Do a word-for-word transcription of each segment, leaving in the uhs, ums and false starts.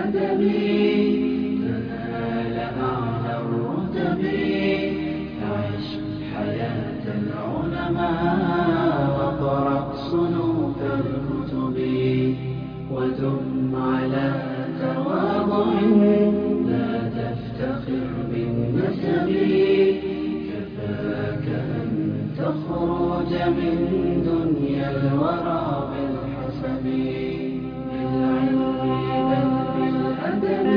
بالأدب تنال أعلى الرتب. عش حياة العلماء واقرأ صنوف الكتب ودم على تواضع لا تفتخر بالنسب. كفاك أن تخرج من دنيا الورى بالحسب. بالعلم بل بالأدب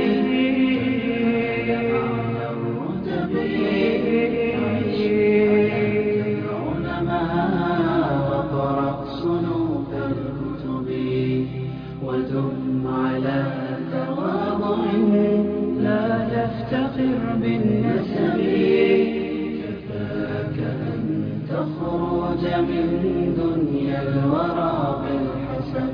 تنال أعلى الرتب. عش حياة العلماء واقرأ صنوف الكتب ودم على تواضع لا تفتخر بالنسب. كفاك أن تخرج من دنيا الورى بالحسب.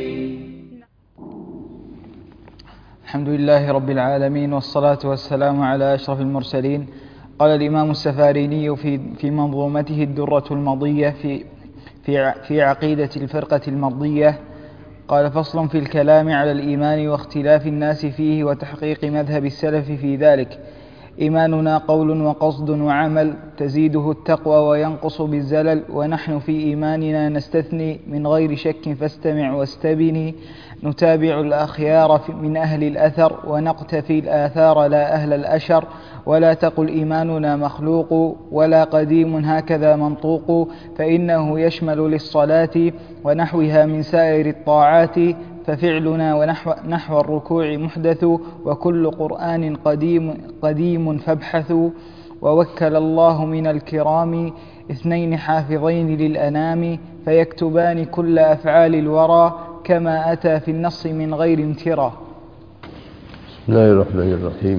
الحمد لله رب العالمين، والصلاة والسلام على أشرف المرسلين. قال الإمام السفاريني في في منظومته الدرة المضية في في في عقيدة الفرقة المضية، قال: فصل في الكلام على الإيمان واختلاف الناس فيه وتحقيق مذهب السلف في ذلك. إيماننا قول وقصد وعمل تزيده التقوى وينقص بالزلل، ونحن في إيماننا نستثني من غير شك فاستمع واستبني. نتابع الأخيار من أهل الأثر ونقتفي الآثار لا أهل الأشر. ولا تقل إيماننا مخلوق ولا قديم هكذا منطوق، فإنه يشمل للصلاة ونحوها من سائر الطاعات. ففعلنا ونحو نحو الركوع محدث، وكل قرآن قديم قديم فابحثوا. ووكل الله من الكرام اثنين حافظين للأنام، فيكتبان كل أفعال الورى كما أتى في النص من غير امترى. بسم الله الرحمن الرحيم.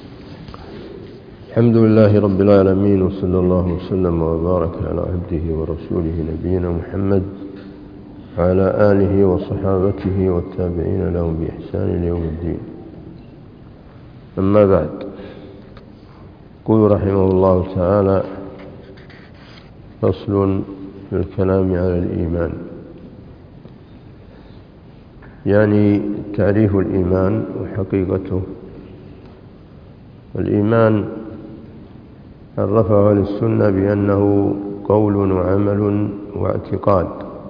الحمد لله رب العالمين، وصلى الله وسلم وبارك على عبده ورسوله نبينا محمد وعلى آله وصحابته والتابعين لهم بإحسان يوم الدين. أما بعد، قل رحمه الله تعالى: فصل في الكلام على الإيمان، يعني تعريف الإيمان وحقيقته. الإيمان عرفه أهل السنة بأنه قول وعمل واعتقاد،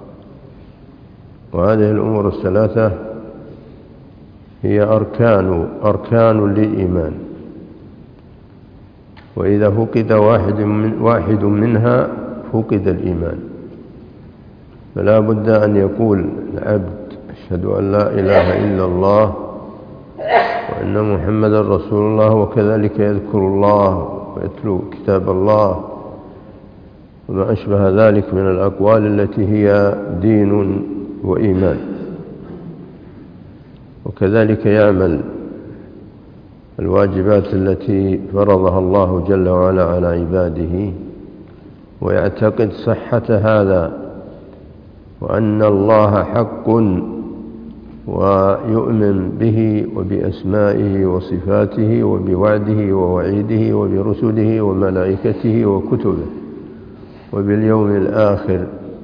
وهذه الأمور الثلاثة هي أركان أركان للإيمان، وإذا فقد واحد من واحد منها فقد الإيمان. فلا بد أن يقول العبد: أشهد أن لا إله إلا الله وأن محمدا رسول الله، وكذلك يذكر الله ويتلو كتاب الله وما أشبه ذلك من الأقوال التي هي دين وإيمان. وكذلك يعمل الواجبات التي فرضها الله جل وعلا على عباده، ويعتقد صحة هذا وأن الله حق، ويؤمن به وبأسمائه وصفاته وبوعده ووعيده وبرسله وملائكته وكتبه وباليوم الآخر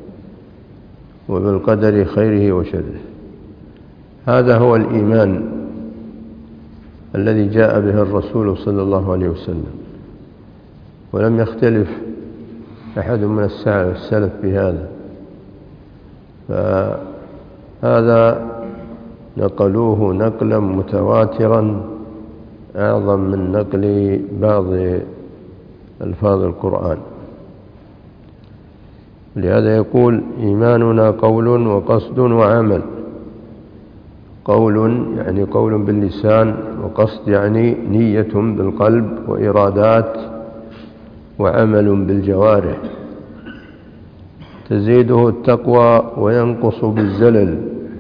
وبالقدر خيره وشره. هذا هو الإيمان الذي جاء به الرسول صلى الله عليه وسلم، ولم يختلف أحد من السلف بهذا. فهذا نقلوه نقلا متواترا أعظم من نقل بعض ألفاظ القرآن. لهذا يقول: إيماننا قول وقصد وعمل. قول يعني قول باللسان، وقصد يعني نية بالقلب وإرادات، وعمل بالجوارح. تزيده التقوى وينقص بالزلل،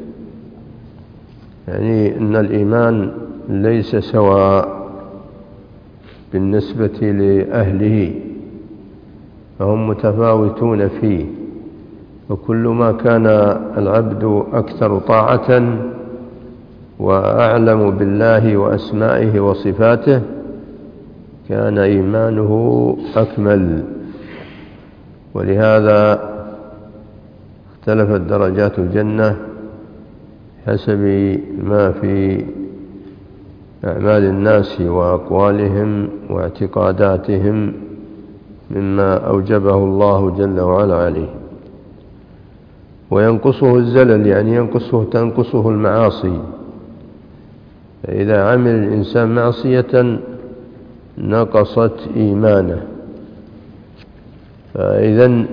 يعني أن الإيمان ليس سواء بالنسبة لأهله، فهم متفاوتون فيه. وكل ما كان العبد أكثر طاعة وأعلم بالله وأسمائه وصفاته كان إيمانه أكمل. ولهذا اختلفت درجات الجنة حسب ما في أعمال الناس وأقوالهم واعتقاداتهم مما أوجبه الله جل وعلا عليه. وينقصه الزلل، يعني ينقصه تنقصه المعاصي. فإذا عمل الإنسان معصية نقصت إيمانه. فإذن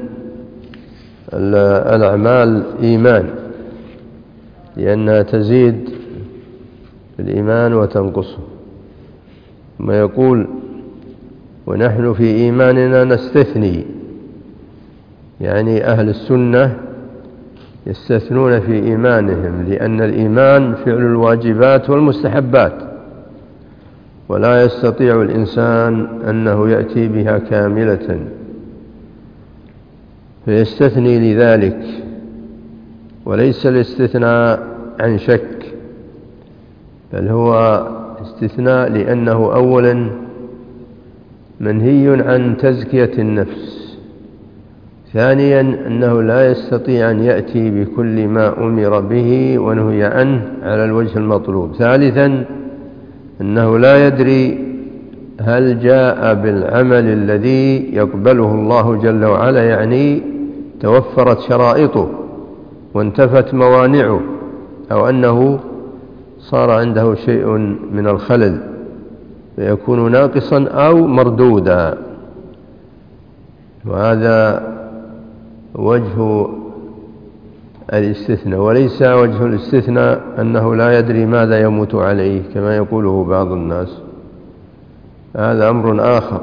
الأعمال إيمان، لأنها تزيد الإيمان وتنقصه. ما يقول ونحن في إيماننا نستثني، يعني أهل السنة يستثنون في إيمانهم، لأن الإيمان فعل الواجبات والمستحبات، ولا يستطيع الإنسان أنه يأتي بها كاملة، فيستثني لذلك. وليس الاستثناء عن شك، بل هو استثناء لأنه أولا منهي عن تزكية النفس، ثانيا أنه لا يستطيع أن يأتي بكل ما أمر به ونهي عنه على الوجه المطلوب، ثالثا أنه لا يدري هل جاء بالعمل الذي يقبله الله جل وعلا، يعني توفرت شرائطه وانتفت موانعه، أو أنه صار عنده شيء من الخلل فيكون ناقصا أو مردودا. وهذا وجه الاستثناء. وليس وجه الاستثناء أنه لا يدري ماذا يموت عليه كما يقوله بعض الناس، هذا أمر آخر.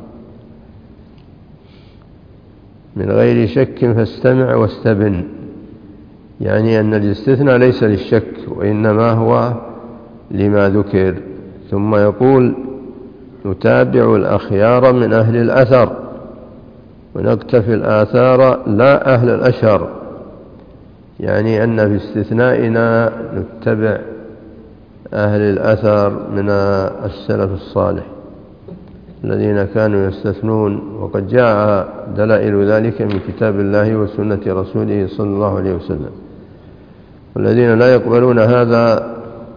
من غير شك فاستمع واستبن، يعني أن الاستثناء ليس للشك وإنما هو لما ذكر. ثم يقول نتابع الأخيار من أهل الأثر ونقتفي الآثار لا أهل الأشهر، يعني أن في استثنائنا نتبع أهل الأثر من السلف الصالح الذين كانوا يستثنون، وقد جاء دلائل ذلك من كتاب الله وسنة رسوله صلى الله عليه وسلم. والذين لا يقبلون هذا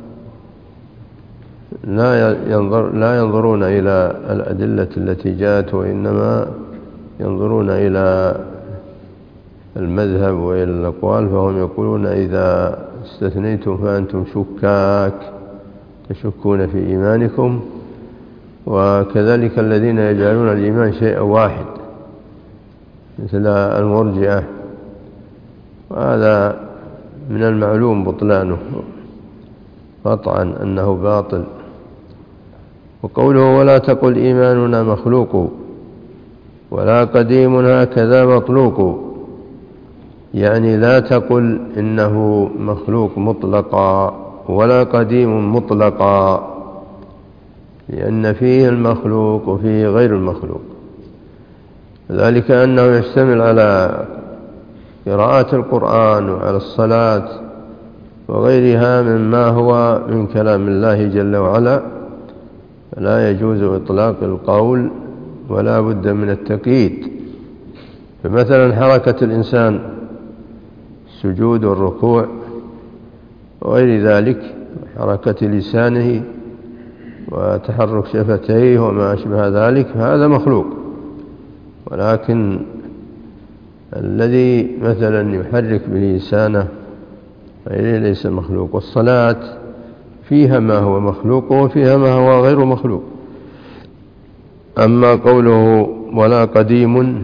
لا ينظر لا ينظرون إلى الأدلة التي جاءت، وإنما ينظرون إلى المذهب وإلى الأقوال، فهم يقولون إذا استثنيتم فأنتم شكاك تشكون في إيمانكم. وكذلك الذين يجعلون الإيمان شيئا واحد مثل المرجئة، وهذا من المعلوم بطلانه قطعا أنه باطل. وقوله ولا تقل إيماننا مخلوق ولا قديم هكذا مطلوق، يعني لا تقل إنه مخلوق مطلقا ولا قديم مطلقا، لأن فيه المخلوق وفيه غير المخلوق. ذلك أنه يشتمل على قراءة القرآن وعلى الصلاة وغيرها مما هو من كلام الله جل وعلا، فلا يجوز إطلاق القول ولا بد من التقييد. فمثلا حركة الإنسان السجود والركوع وغير ذلك، حركة لسانه وتحرك شفتيه وما أشبه ذلك، فهذا مخلوق. ولكن الذي مثلا يحرك بلسانه غيره ليس مخلوق. والصلاة فيها ما هو مخلوق وفيها ما هو غير مخلوق. أما قوله ولا قديم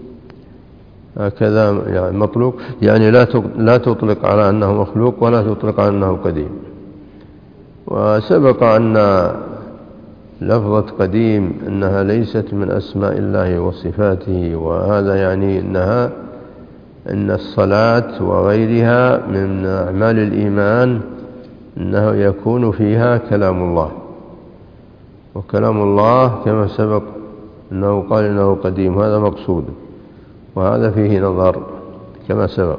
هكذا يعني مطلوق، يعني لا تطلق على أنه مخلوق ولا تطلق على أنه قديم. وسبق أن لفظة قديم أنها ليست من أسماء الله وصفاته، وهذا يعني أنها أن الصلاة وغيرها من أعمال الإيمان أنه يكون فيها كلام الله، وكلام الله كما سبق أنه قال إنه قديم، هذا مقصود، وهذا فيه نظر كما سبق،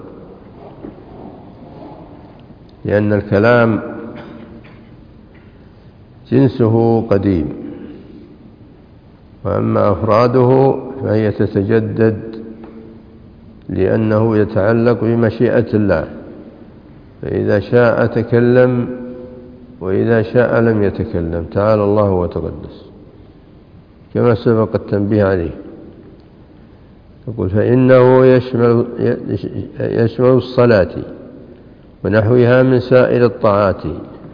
لأن الكلام جنسه قديم، وأما أفراده فهي تتجدد لأنه يتعلق بمشيئة الله، فإذا شاء تكلم وإذا شاء لم يتكلم، تعالى الله وتقدس، كما سبق التنبيه عليه. يقول فإنه يشمل, يشمل الصلاة ونحوها من سائر الطاعات،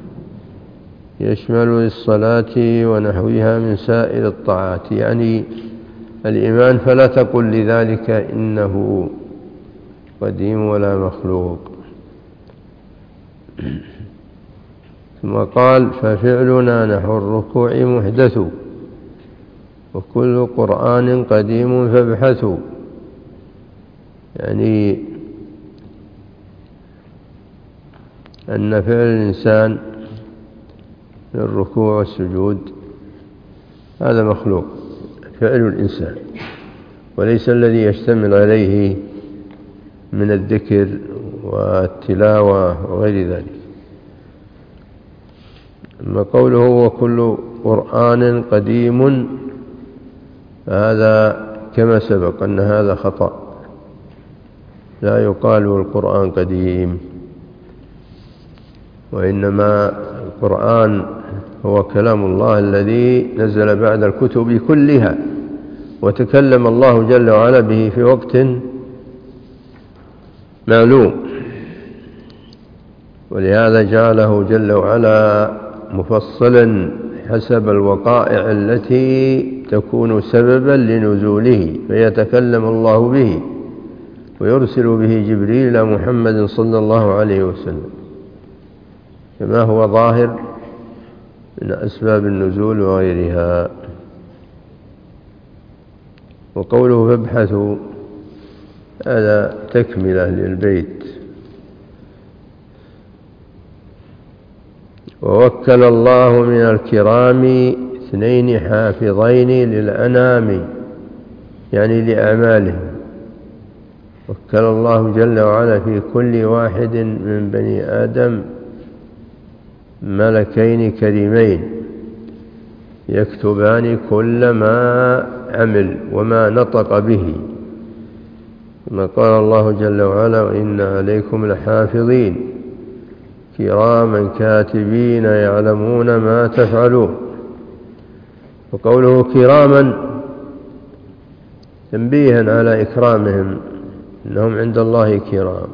يشمل الصلاة ونحوها من سائر الطاعات، يعني الإيمان، فلا تقل لذلك إنه قديم ولا مخلوق. ثم قال ففعلنا نحو الركوع محدث، وكل قرآن قديم فابحثوا، يعني أن فعل الإنسان للركوع والسجود هذا مخلوق، فعل الإنسان، وليس الذي يشتمل عليه من الذكر والتلاوة وغير ذلك. أما قوله وكل قرآن قديم، فهذا كما سبق أن هذا خطأ، لا يقال القرآن قديم، وإنما القرآن هو كلام الله الذي نزل بعد الكتب كلها، وتكلم الله جل وعلا به في وقت معلوم، ولهذا جعله جل وعلا مفصلا حسب الوقائع التي تكون سببا لنزوله، فيتكلم الله به ويرسل به جبريل إلى محمد صلى الله عليه وسلم، كما هو ظاهر من أسباب النزول وغيرها. وقوله فابحثوا هذا تكملة للبيت. ووكل الله من الكرام اثنين حافظين للأنام، يعني لأعمالهم، وكل الله جل وعلا في كل واحد من بني آدم ملكين كريمين يكتبان كل ما عمل وما نطق به، كما قال الله جل وعلا وإن عليكم لحافظين كراما كاتبين يعلمون ما تفعلون. وقوله كراما تنبيها على إكرامهم، إنهم عند الله كرام،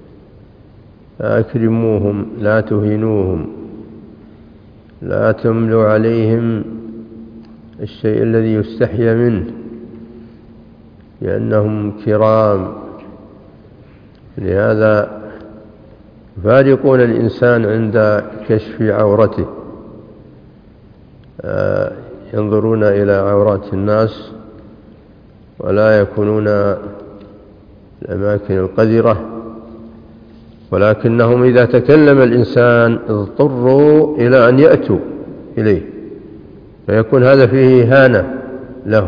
فأكرموهم لا تهينوهم، لا تملوا عليهم الشيء الذي يستحيى منه، لأنهم كرام. لهذا يفارقون الإنسان عند كشف عورته، ينظرون إلى عورات الناس ولا يكونون الأماكن القذرة، ولكنهم إذا تكلم الإنسان اضطروا إلى أن يأتوا إليه، فيكون هذا فيه إهانة له.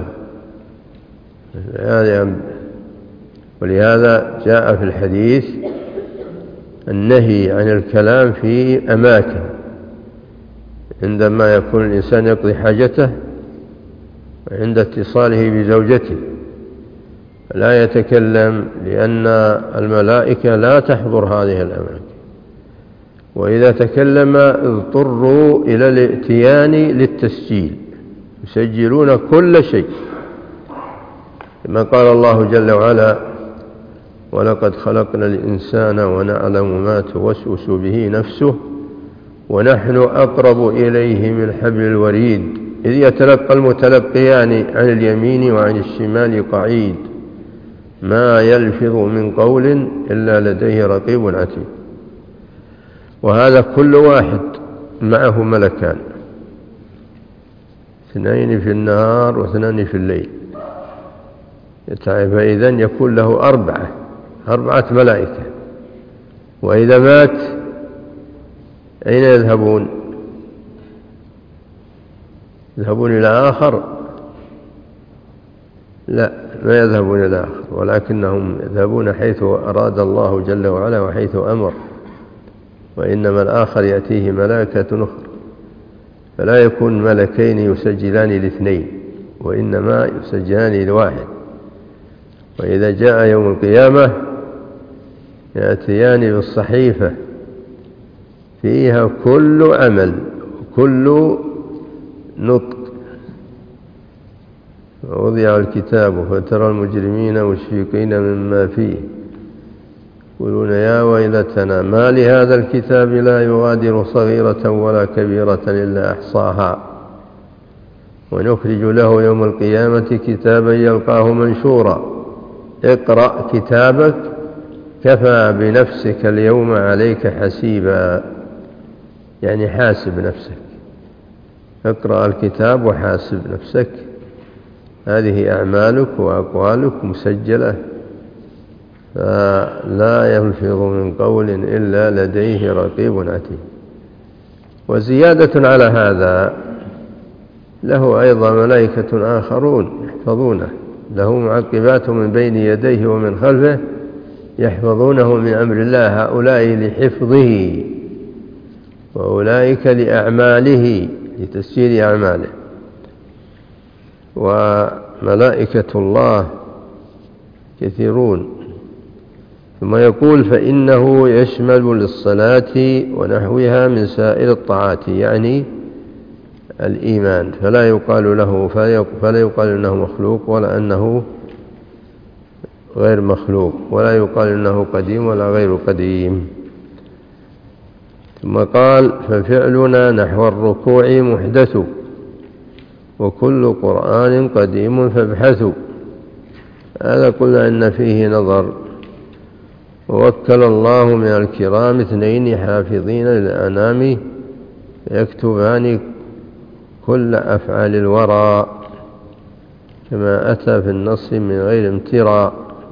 ولهذا جاء في الحديث النهي عن الكلام في أماكن، عندما يكون الإنسان يقضي حاجته وعند اتصاله بزوجته لا يتكلم، لأن الملائكة لا تحضر هذه الأماكن، وإذا تكلم اضطروا إلى الائتيان للتسجيل، يسجلون كل شيء، كما قال الله جل وعلا ولقد خلقنا الإنسان ونعلم ما توسوس به نفسه ونحن أقرب إليه من حبل الوريد إذ يتلقى المتلقيان عن اليمين وعن الشمال قعيد ما يلفظ من قول إلا لديه رقيب عتيد. وهذا كل واحد معه ملكان، اثنين في النهار واثنان في الليل، فإذا يكون له أربعة أربعة ملائكة. وإذا مات أين يذهبون؟ يذهبون إلى آخر؟ لا، ما يذهبون إلى آخر، ولكنهم يذهبون حيث أراد الله جل وعلا وحيث أمر، وإنما الآخر يأتيه ملائكة أخرى، فلا يكون ملكين يسجلان لاثنين، وإنما يسجلان لواحد. وإذا جاء يوم القيامة يأتيان بالصحيفة فيها كل عمل كل نطق. ووضع الكتاب فترى المجرمين مشفقين مما فيه يقولون يا ويلتنا ما لهذا الكتاب لا يغادر صغيرة ولا كبيرة إلا أحصاها ونخرج له يوم القيامة كتابا يلقاه منشورا اقرأ كتابك كفى بنفسك اليوم عليك حسيبا، يعني حاسب نفسك، اقرأ الكتاب وحاسب نفسك. هذه أعمالك وأقوالك مسجلة، فلا يلفظ من قول إلا لديه رقيب عتيد. وزيادة على هذا له أيضا ملائكة آخرون يحفظونه، له معقبات من بين يديه ومن خلفه يحفظونه من أمر الله، هؤلاء لحفظه وأولئك لأعماله لتسجيل أعماله. وملائكة الله كثيرون. ثم يقول فإنه يشمل للصلاة ونحوها من سائر الطاعات، يعني الإيمان، فلا يقال له فلا يقال إنه مخلوق ولا أنه غير مخلوق، ولا يقال إنه قديم ولا غير قديم. ثم قال ففعلنا نحو الركوع محدث وكل قرآن قديم فابحثوا. هذا قلنا إن فيه نظر. ووكل الله من الكرام اثنين حافظين للأنام يكتبان كل أفعال الورى كما أتى في النص من غير امتراء.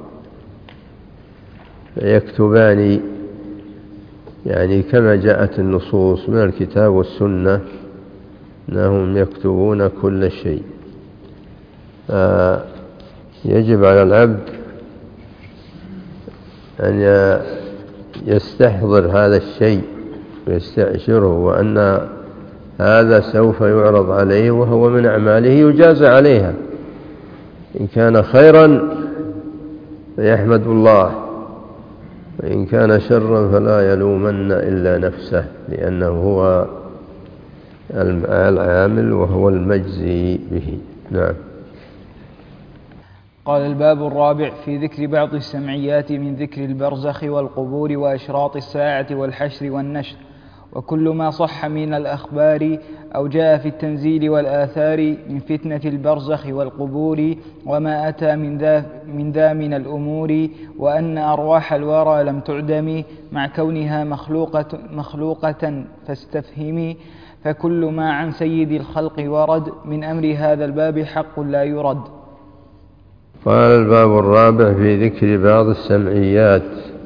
يكتبان يعني كما جاءت النصوص من الكتاب والسنة أنهم يكتبون كل شيء. يجب على العبد أن يستحضر هذا الشيء ويستعشره، وأن هذا سوف يعرض عليه وهو من أعماله يجازى عليها. إن كان خيرا فيحمد الله، وإن كان شرا فلا يلومن إلا نفسه، لأنه هو العامل وهو المجزي به. نعم. قال الباب الرابع في ذكر بعض السمعيات من ذكر البرزخ والقبور وأشراط الساعة والحشر والنشر، وكل ما صح من الأخبار أو جاء في التنزيل والآثار من فتنة البرزخ والقبور وما أتى من ذا من, ذا من الأمور، وأن أرواح الورى لم تعدم مع كونها مخلوقة, مخلوقة فاستفهمي، فكل ما عن سيد الخلق ورد من أمر هذا الباب حق لا يرد. قال الباب الرابع في ذكر بعض السمعيات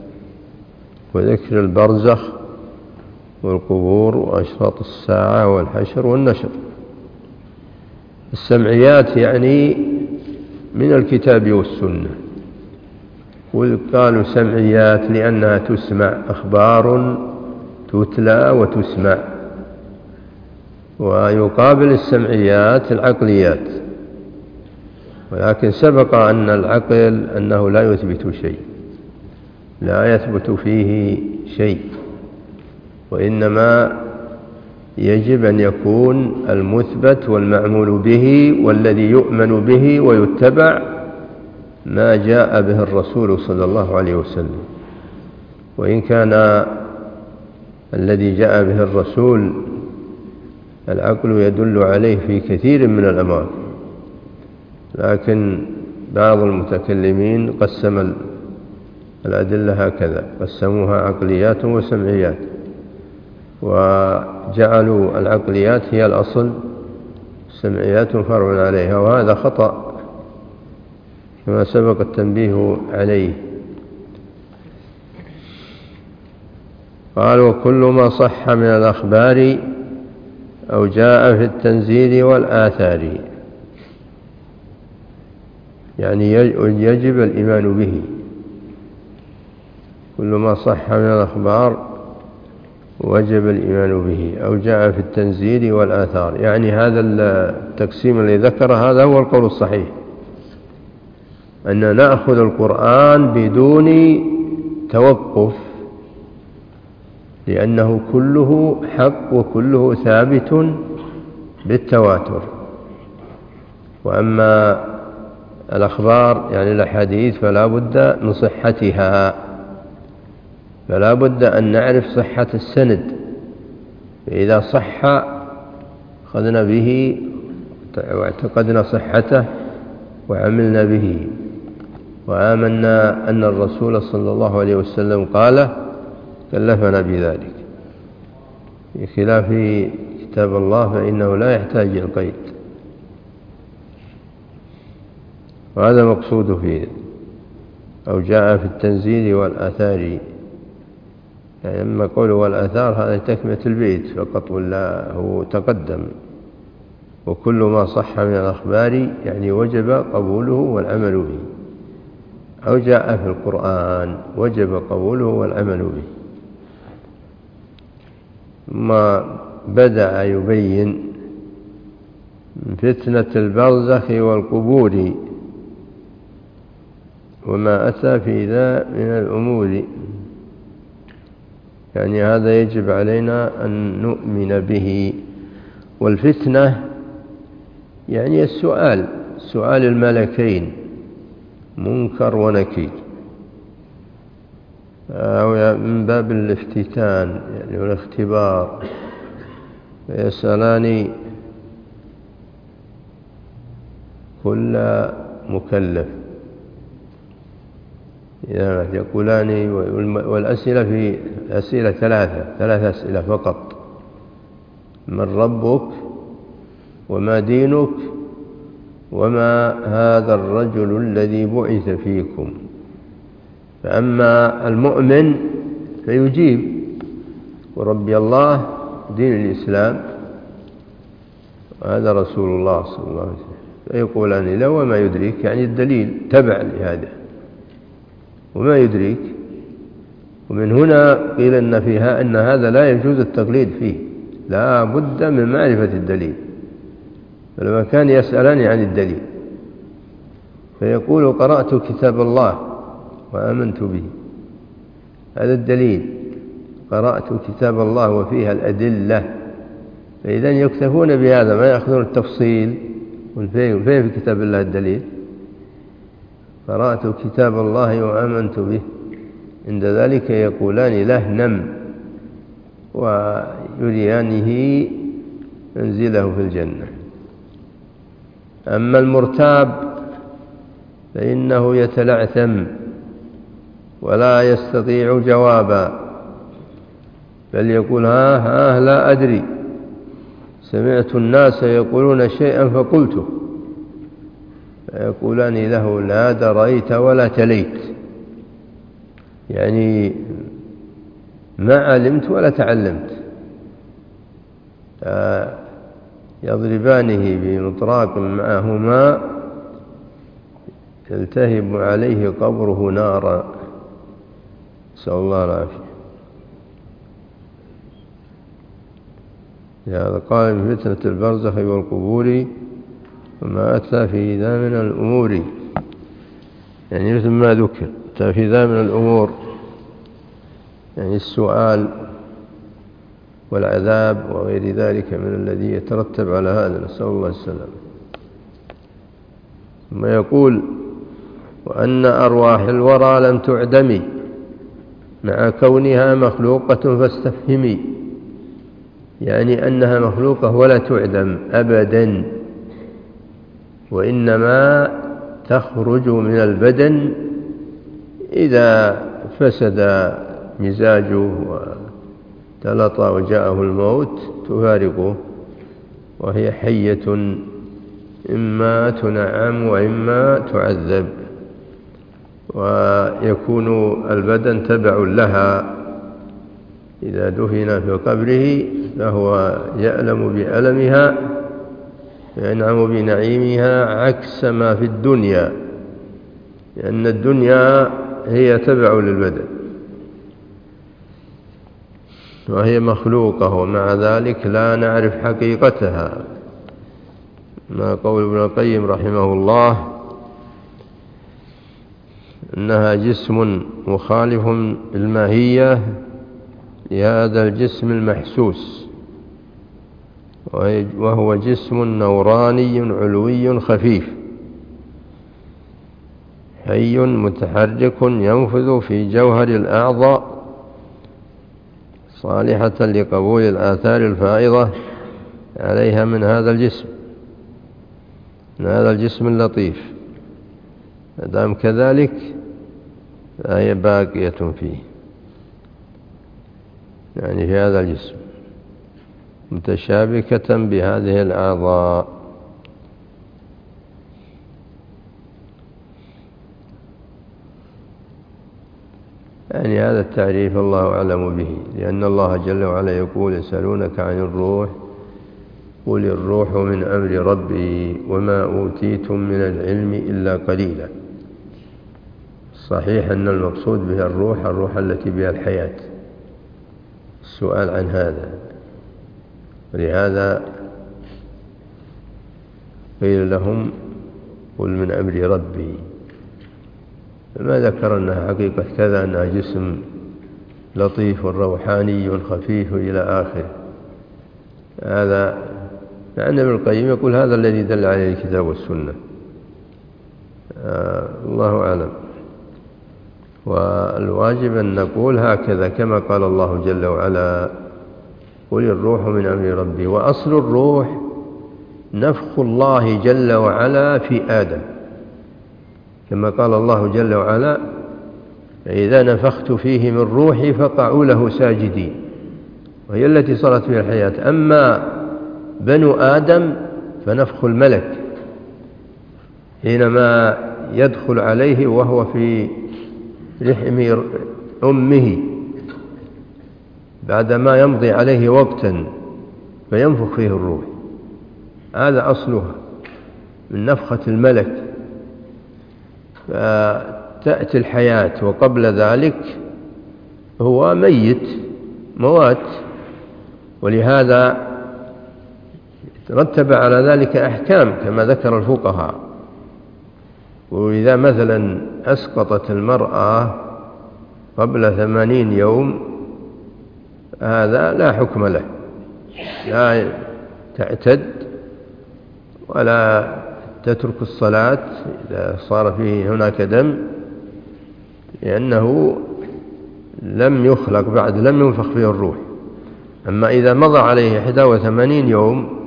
وذكر البرزخ والقبور وأشراط الساعة والحشر والنشر. السمعيات يعني من الكتاب والسنة، وقالوا سمعيات لأنها تسمع، أخبار تتلى وتسمع. ويقابل السمعيات العقليات، ولكن سبق أن العقل أنه لا يثبت شيء، لا يثبت فيه شيء، وإنما يجب أن يكون المثبت والمعمول به والذي يؤمن به ويتبع ما جاء به الرسول صلى الله عليه وسلم. وإن كان الذي جاء به الرسول العقل يدل عليه في كثير من الأمور، لكن بعض المتكلمين قسم الأدلة هكذا، قسموها عقليات وسمعيات، وجعلوا العقليات هي الأصل، السمعيات فرع عليها، وهذا خطأ كما سبق التنبيه عليه. قال وكل ما صح من الأخبار أو جاء في التنزيل والآثار، يعني يجب الإيمان به. كل ما صح من الأخبار وجب الإيمان به أو جاء في التنزيل والآثار، يعني هذا التقسيم الذي ذكر هذا هو القول الصحيح، أن نأخذ القرآن بدون توقف، لأنه كله حق وكله ثابت بالتواتر. وأما الأخبار يعني الأحاديث فلا بد من صحتها، فلا بد أن نعرف صحة السند، فإذا صح أخذنا به واعتقدنا صحته وعملنا به وآمنا أن الرسول صلى الله عليه وسلم قال كلفنا بذلك، بخلاف كتاب الله فإنه لا يحتاج القيد. وهذا مقصود فيه، أو جاء في التنزيل والآثار، يعني أما قوله والآثار هذا تكملة البيت فقط، ولا هو تقدم. وكل ما صح من الأخبار يعني وجب قبوله والعمل به، أو جاء في القرآن وجب قبوله والعمل به. ثم بدأ يبين فتنة البرزخ والقبور وما أتى في ذا من الأمور، يعني هذا يجب علينا أن نؤمن به. والفتنة يعني السؤال، سؤال الملكين منكر ونكير، أو من باب الافتتان يعني والاختبار، يسألان كل مكلف، يقولان. والأسئلة في أسئلة ثلاثة ثلاث أسئلة فقط: من ربك، وما دينك، وما هذا الرجل الذي بعث فيكم. فأما المؤمن فيجيب وربي الله دين الإسلام وهذا رسول الله صلى الله عليه وسلم، فيقولان له وما يدريك، يعني الدليل تبع لهذا، وما يدريك. ومن هنا قيل إن فيها أن هذا لا يجوز التقليد فيه، لا بد من معرفة الدليل. فلما كان يسألني عن الدليل فيقول قرأت كتاب الله وآمنت به، هذا الدليل، قرأت كتاب الله وفيها الأدلة. فإذا يكتفون بهذا، ما يأخذون التفصيل والفين في كتاب الله الدليل. قرأت كتاب الله وآمنت به، عند ذلك يقولان له نم، ويريانه منزله في الجنة. أما المرتاب فإنه يتلعثم ولا يستطيع جوابا، بل يقول ها ها لا أدري، سمعت الناس يقولون شيئا فقلته، فيقولان له لا دريت ولا تليت، يعني ما علمت ولا تعلمت. يضربانه بمطراق معهما يلتهب عليه قبره نارا، نسأل الله العافية. هذا قال من فتنة البرزخ والقبور وما أتى في ذا من الأمور، يعني مثل ما ذكر أتى في ذا من الأمور، يعني السؤال والعذاب وغير ذلك من الذي يترتب على هذا، نسأل الله السلام. ثم يقول وأن أرواح الورى لم تعدم مع كونها مخلوقة فاستفهمي، يعني أنها مخلوقة ولا تعدم أبدا، وإنما تخرج من البدن إذا فسد مزاجه وتلط وجاءه الموت تفارقه، وهي حية إما تنعم وإما تعذب، ويكون البدن تبع لها. إذا دفن في قبره فهو يألم بألمها وينعم بنعيمها عكس ما في الدنيا، لأن الدنيا هي تبع للبدن وهي مخلوقة، ومع ذلك لا نعرف حقيقتها. ما قول ابن القيم رحمه الله إنها جسم مخالف بالماهية لهذا الجسم المحسوس، وهو جسم نوراني علوي خفيف حي متحرك ينفذ في جوهر الأعضاء صالحة لقبول الآثار الفائضة عليها من هذا الجسم من هذا الجسم اللطيف. مادام كذلك فهي باقية فيه، يعني في هذا الجسم متشابكة بهذه الأعضاء. يعني هذا التعريف الله أعلم به، لأن الله جل وعلا يقول: يسألونك عن الروح قل الروح من أمر ربي وما أوتيتم من العلم إلا قليلا. صحيح أن المقصود بها الروح الروح التي بها الحياة، السؤال عن هذا، ولهذا قيل لهم: قل من أمر ربي، ما ذكر أنها حقيقة كذا، أنها جسم لطيف روحاني خفيف إلى آخره. هذا لأن ابن القيم يقول هذا الذي دل عليه الكتاب والسنة. آه الله أعلم. والواجب أن نقول هكذا كما قال الله جل وعلا: قل الروح من أمر ربي. وأصل الروح نفخ الله جل وعلا في آدم، كما قال الله جل وعلا: إذا نفخت فيه من روحي فقعوا له ساجدين، وهي التي صارت فيها الحياة. أما بنو آدم فنفخ الملك حينما يدخل عليه وهو في رحم أمه بعدما يمضي عليه وقتا فينفخ فيه الروح، هذا أصلها من نفخة الملك، فتأتي الحياة. وقبل ذلك هو ميت موات، ولهذا ترتب على ذلك أحكام كما ذكر الفقهاء. وإذا مثلا أسقطت المرأة قبل ثمانين يوم هذا لا حكم له، لا تعتد ولا تترك الصلاة إذا صار فيه هناك دم، لأنه لم يخلق بعد، لم ينفخ فيه الروح. أما إذا مضى عليه إحدى وثمانين يوم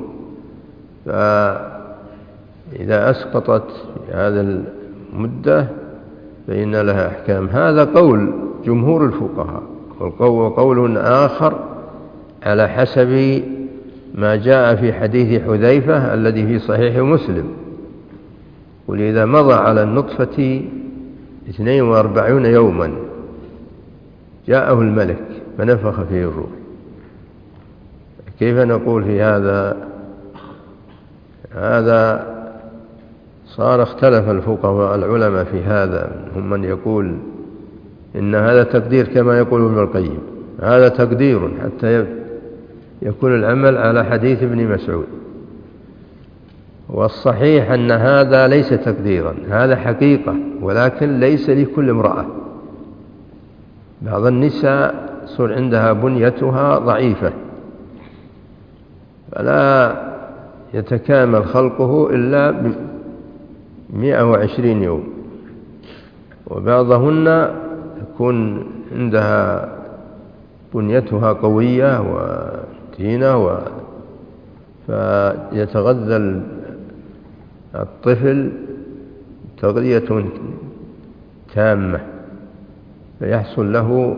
فإذا أسقطت هذا المدة فإن لها أحكام. هذا قول جمهور الفقهاء، وقول آخر على حسب ما جاء في حديث حذيفة الذي في صحيح مسلم: ولإذا مضى على النطفة اثنين وأربعون يوما جاءه الملك فنفخ فيه الروح. كيف نقول في هذا؟ هذا صار اختلف الفقهاء العلماء في هذا، هم من يقول إن هذا تقدير كما يقول ابن القيم، هذا تقدير حتى يكون العمل على حديث ابن مسعود. والصحيح أن هذا ليس تقديرا، هذا حقيقة، ولكن ليس لكل امرأة. بعض النساء صار عندها بنيتها ضعيفة فلا يتكامل خلقه إلا بمئة وعشرين يوم، وبعضهن تكون عندها بنيتها قوية وتينة و... فيتغذى الطفل تغذية تامة فيحصل له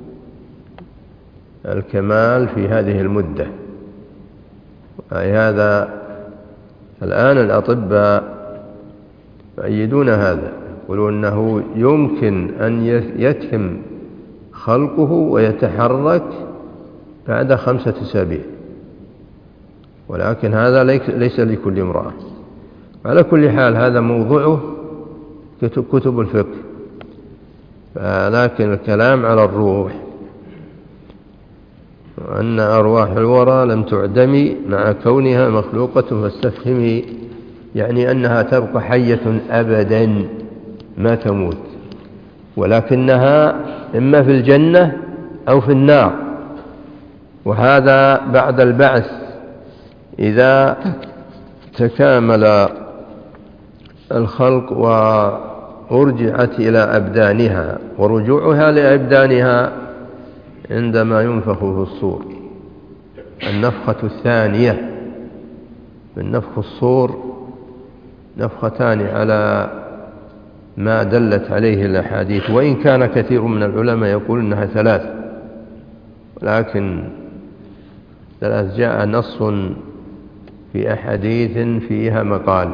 الكمال في هذه المدة. أي هذا الآن الأطباء يؤيدون هذا، يقولون أنه يمكن أن يتم خلقه ويتحرك بعد خمسة أسابيع، ولكن هذا ليس لكل امرأة. على كل حال هذا موضوعه كتب, كتب الفقه، لكن الكلام على الروح وأن أرواح الورى لم تعدم مع كونها مخلوقة فاستفهمي، يعني أنها تبقى حية أبدا ما تموت، ولكنها إما في الجنة أو في النار وهذا بعد البعث إذا تكامل الخلق وأرجعت إلى أبدانها، ورجوعها لأبدانها عندما ينفخ في الصور، النفخة الثانية. من نفخ الصور نفختان على ما دلت عليه الأحاديث، وإن كان كثير من العلماء يقول إنها ثلاث، لكن ثلاث جاء نص في أحاديث فيها مقال،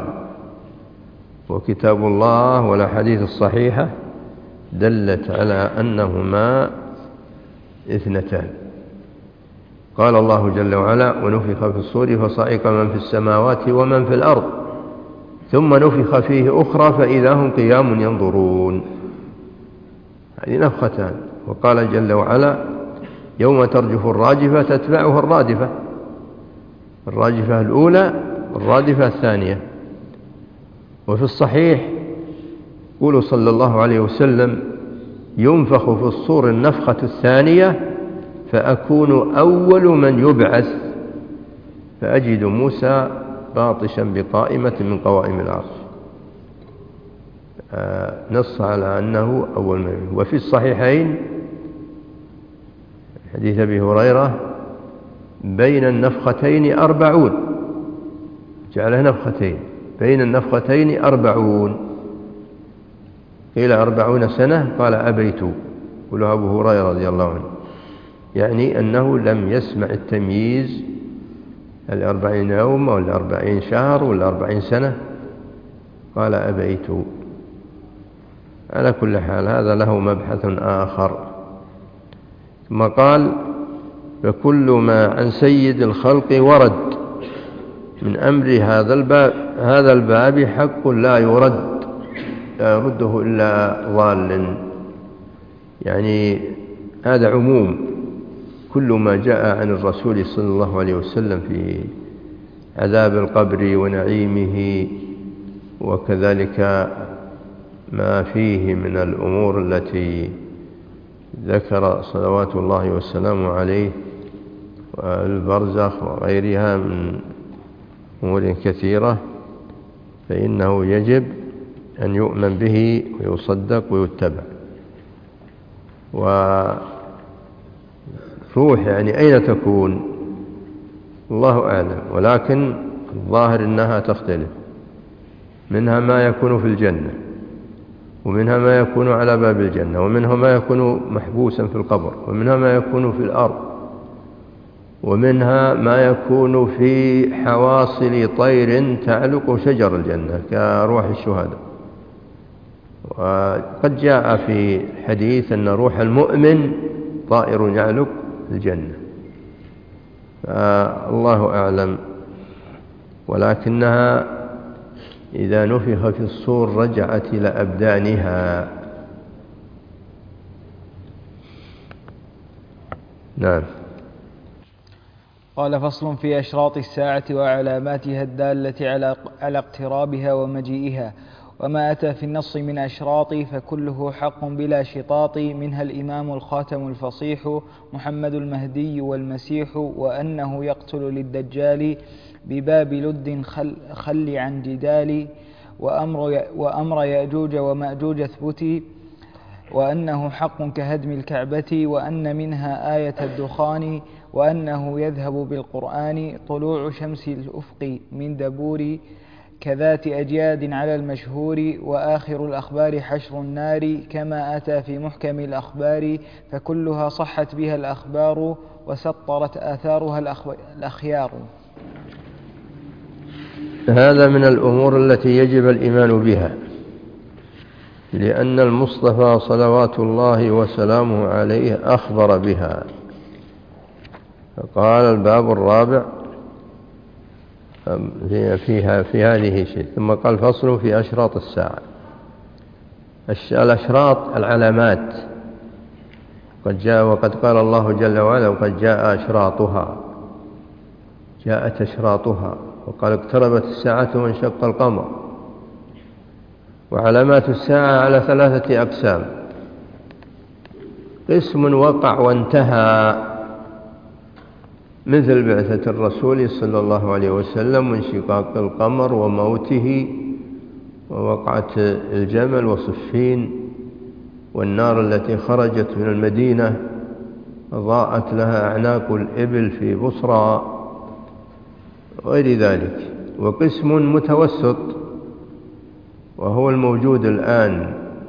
وكتاب الله والأحاديث الصحيحة دلت على أنهما اثنتان. قال الله جل وعلا: ونفخ في الصور فصعق من في السماوات ومن في الأرض ثم نفخ فيه أخرى فإذا هم قيام ينظرون. هذه نفختان. وقال جل وعلا: يوم ترجف الراجفة تتبعها الرادفة. الراجفة الأولى والرادفة الثانية. وفي الصحيح يقول صلى الله عليه وسلم: ينفخ في الصور النفخة الثانية فأكون أول من يبعث فأجد موسى باطشا بقائمة من قوائم العرش. نص على أنه أول من. وفي الصحيحين حديث أبي هريرة: بين النفختين أربعون، جعلها نفختين، بين النفختين أربعون، قيل أربعون سنة، قال أبيت، قاله أبو هريرة رضي الله عنه، يعني أنه لم يسمع التمييز الأربعين يوم أو الأربعين شهر أو الأربعين سنة، قال أبيت. على كل حال هذا له مبحث آخر. ثم قال: فكل ما عن سيد الخلق ورد من أمر هذا الباب هذا الباب حق لا يرد، لا يرده إلا ضال. يعني هذا عموم، كل ما جاء عن الرسول صلى الله عليه وسلم في عذاب القبر ونعيمه، وكذلك ما فيه من الأمور التي ذكر صلوات الله والسلام عليه، والبرزخ وغيرها من أمور كثيرة، فإنه يجب أن يؤمن به ويصدق ويتبع. وروح يعني أين تكون؟ الله أعلم، ولكن الظاهر أنها تختلف، منها ما يكون في الجنة، ومنها ما يكون على باب الجنة، ومنها ما يكون محبوسا في القبر، ومنها ما يكون في الأرض، ومنها ما يكون في حواصل طير تعلق شجر الجنة كروح الشهداء. وقد جاء في حديث أن روح المؤمن طائر يعلق الجنة، فالله أعلم. ولكنها إذا نفخ في الصور رجعت إلى أبدانها. نعم. قال: فصل في أشراط الساعة وعلاماتها الدالة على على اقترابها ومجيئها. وما أتى في النص من أشراط فكله حق بلا شطاط، منها الإمام الخاتم الفصيح محمد المهدي والمسيح، وأنه يقتل للدجال بباب لد خل, خل عن جدال، وأمر, وأمر يأجوج ومأجوج اثبتي، وأنه حق كهدم الكعبة، وأن منها آية الدخان، وأنه يذهب بالقرآن طلوع شمس الأفق من دبور كذات أجياد على المشهور، وآخر الأخبار حشر النار كما أتى في محكم الأخبار، فكلها صحت بها الأخبار وسطرت آثارها الأخيار. هذا من الأمور التي يجب الإيمان بها، لأن المصطفى صلوات الله وسلامه عليه أخبر بها. فقال: الباب الرابع فيها في هذه شيء. ثم قال: فصل في أشراط الساعة. الأشراط العلامات، قد جاء وقد قال الله جل وعلا: وقد جاء أشراطها، جاءت أشراطها، وقال: اقتربت الساعة وانشق القمر. وعلامات الساعة على ثلاثة أقسام: قسم وقع وانتهى مثل بعثة الرسول صلى الله عليه وسلم وانشقاق القمر وموته ووقعة الجمل وصفين والنار التي خرجت من المدينة ضاءت لها أعناق الإبل في بصرى وغير ذلك. وقسم متوسط وهو الموجود الآن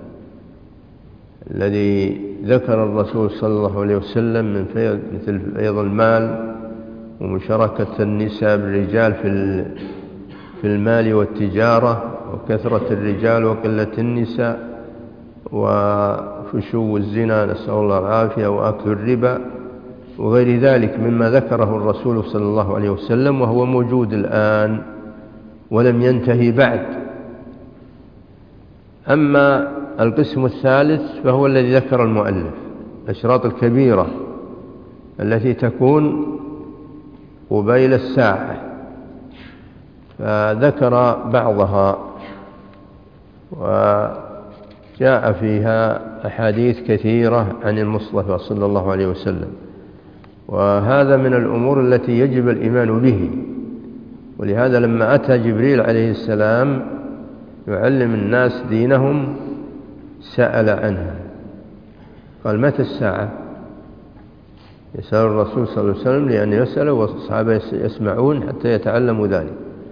الذي ذكر الرسول صلى الله عليه وسلم من فيض مثل فيض المال ومشاركة النساء بالرجال في في المال والتجارة وكثرة الرجال وقلة النساء وفشو الزنا نسأل الله العافية وأكل الربا وغير ذلك مما ذكره الرسول صلى الله عليه وسلم وهو موجود الآن ولم ينتهي بعد. أما القسم الثالث فهو الذي ذكر المؤلف الأشراط الكبيرة التي تكون قبيل الساعة، فذكر بعضها وجاء فيها أحاديث كثيرة عن المصطفى صلى الله عليه وسلم، وهذا من الأمور التي يجب الإيمان به. ولهذا لما أتى جبريل عليه السلام يعلم الناس دينهم سأل عنها قال متى الساعة؟ يسأل الرسول صلى الله عليه وسلم لأن يسأل والصحابة يسمعون حتى يتعلموا ذلك.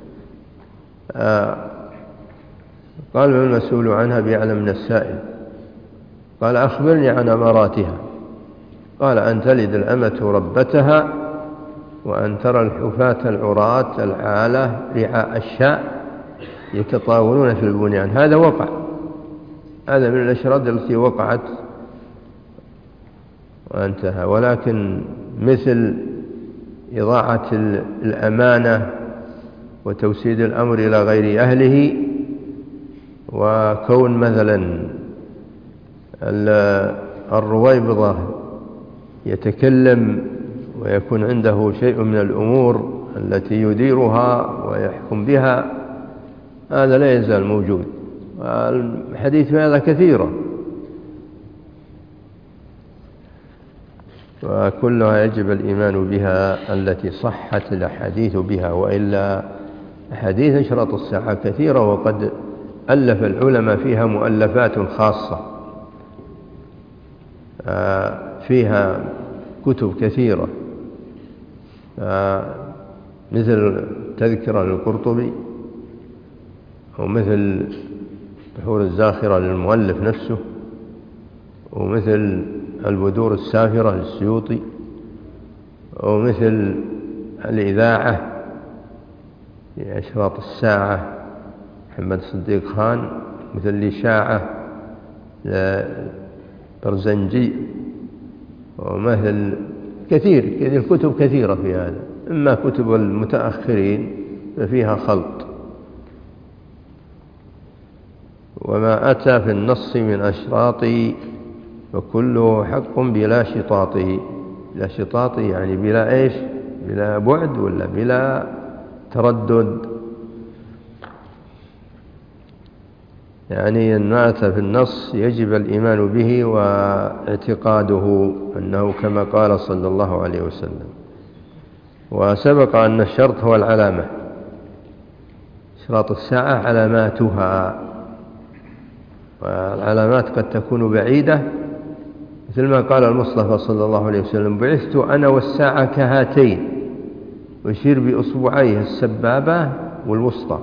آه قال ما المسؤول عنها بأعلم من السائل؟ قال أخبرني عن أماراتها. قال أن تلد الأمة ربتها وأن ترى الحفاة العراة العالة رعاء الشاء يتطاولون في البنيان. هذا وقع، هذا من الأشراط التي وقعت وانتهى. ولكن مثل إضاعة الأمانة وتوسيد الأمر إلى غير أهله، وكون مثلا الرويبضة يتكلم ويكون عنده شيء من الأمور التي يديرها ويحكم بها، هذا لا يزال موجود. الحديث في هذا كثيرة وكلها يجب الإيمان بها التي صحت الأحاديث بها، وإلا أحاديث أشراط الساعة كثيرة وقد ألف العلماء فيها مؤلفات خاصة فيها كتب كثيرة مثل تذكرة للقرطبي ومثل بحور الزاخرة للمؤلف نفسه ومثل البدور السافرة للسيوطي ومثل الإذاعة لأشراط الساعة محمد صديق خان، مثل الإشاعة لبرزنجي، ومثل كثير كثير كتب كثيرة في هذا. إما كتب المتأخرين ففيها خلط، وما أتى في النص من أشراط فكله حق بلا شطاط. بلا شطاط يعني بلا إيش؟ بلا بعد ولا بلا تردد، يعني ما أتى في النص يجب الإيمان به واعتقاده أنه كما قال صلى الله عليه وسلم. وسبق أن الشرط هو العلامة، أشراط الساعة علاماتها، والعلامات قد تكون بعيدة مثل ما قال المصطفى صلى الله عليه وسلم بعثت أنا والساعة كهاتين، ويشير بأصبعيه السبابة والوسطى.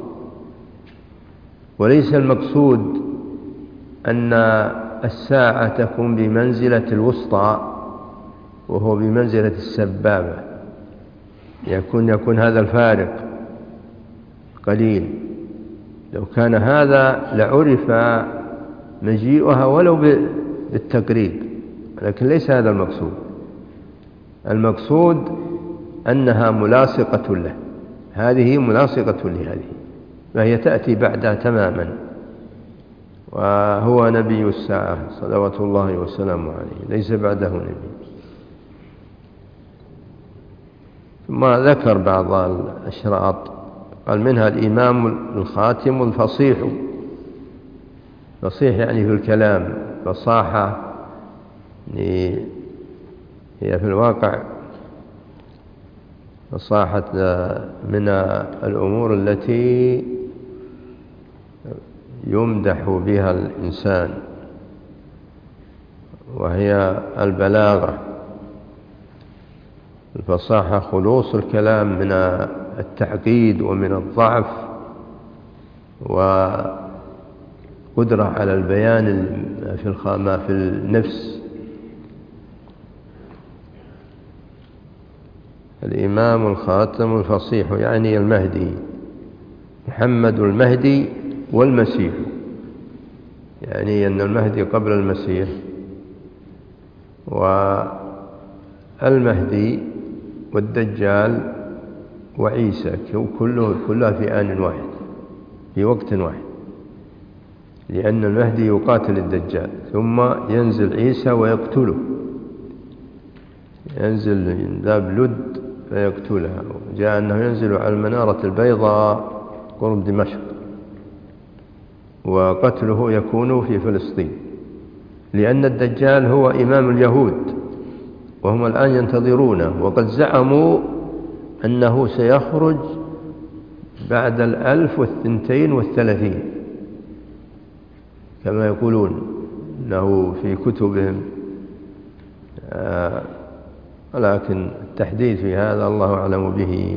وليس المقصود أن الساعة تكون بمنزلة الوسطى وهو بمنزلة السبابة، يكون يكون هذا الفارق قليل. لو كان هذا لعرف مجيئها ولو بالتقريب، لكن ليس هذا المقصود. المقصود أنها ملاصقة له، هذه ملاصقة لهذه، فهي تأتي بعدها تماما، وهو نبي الساعة صلوات الله وسلامه عليه، ليس بعده نبي. ثم ذكر بعض الأشراط قال منها الإمام الخاتم الفصيح. فصيح يعني في الكلام، فصاحة، هي في الواقع فصاحت من الأمور التي يمدح بها الإنسان، وهي البلاغة. الفصاحة خلوص الكلام من التعقيد ومن الضعف، وقدرة على البيان في ما في النفس. الإمام الخاتم الفصيح يعني المهدي، محمد المهدي والمسيح، يعني أن المهدي قبل المسيح، والمهدي والدجال وعيسى كله كلها في آن واحد، في وقت واحد، لأن المهدي يقاتل الدجال، ثم ينزل عيسى ويقتله، ينزل ذاب لد فيقتلها. جاء أنه ينزل على المنارة البيضاء قرب دمشق، وقتله يكون في فلسطين، لأن الدجال هو إمام اليهود، وهم الآن ينتظرونه، وقد زعموا أنه سيخرج بعد الألف والثنتين والثلاثين كما يقولون أنه في كتبهم، آه ولكن التحديد في هذا الله أعلم به.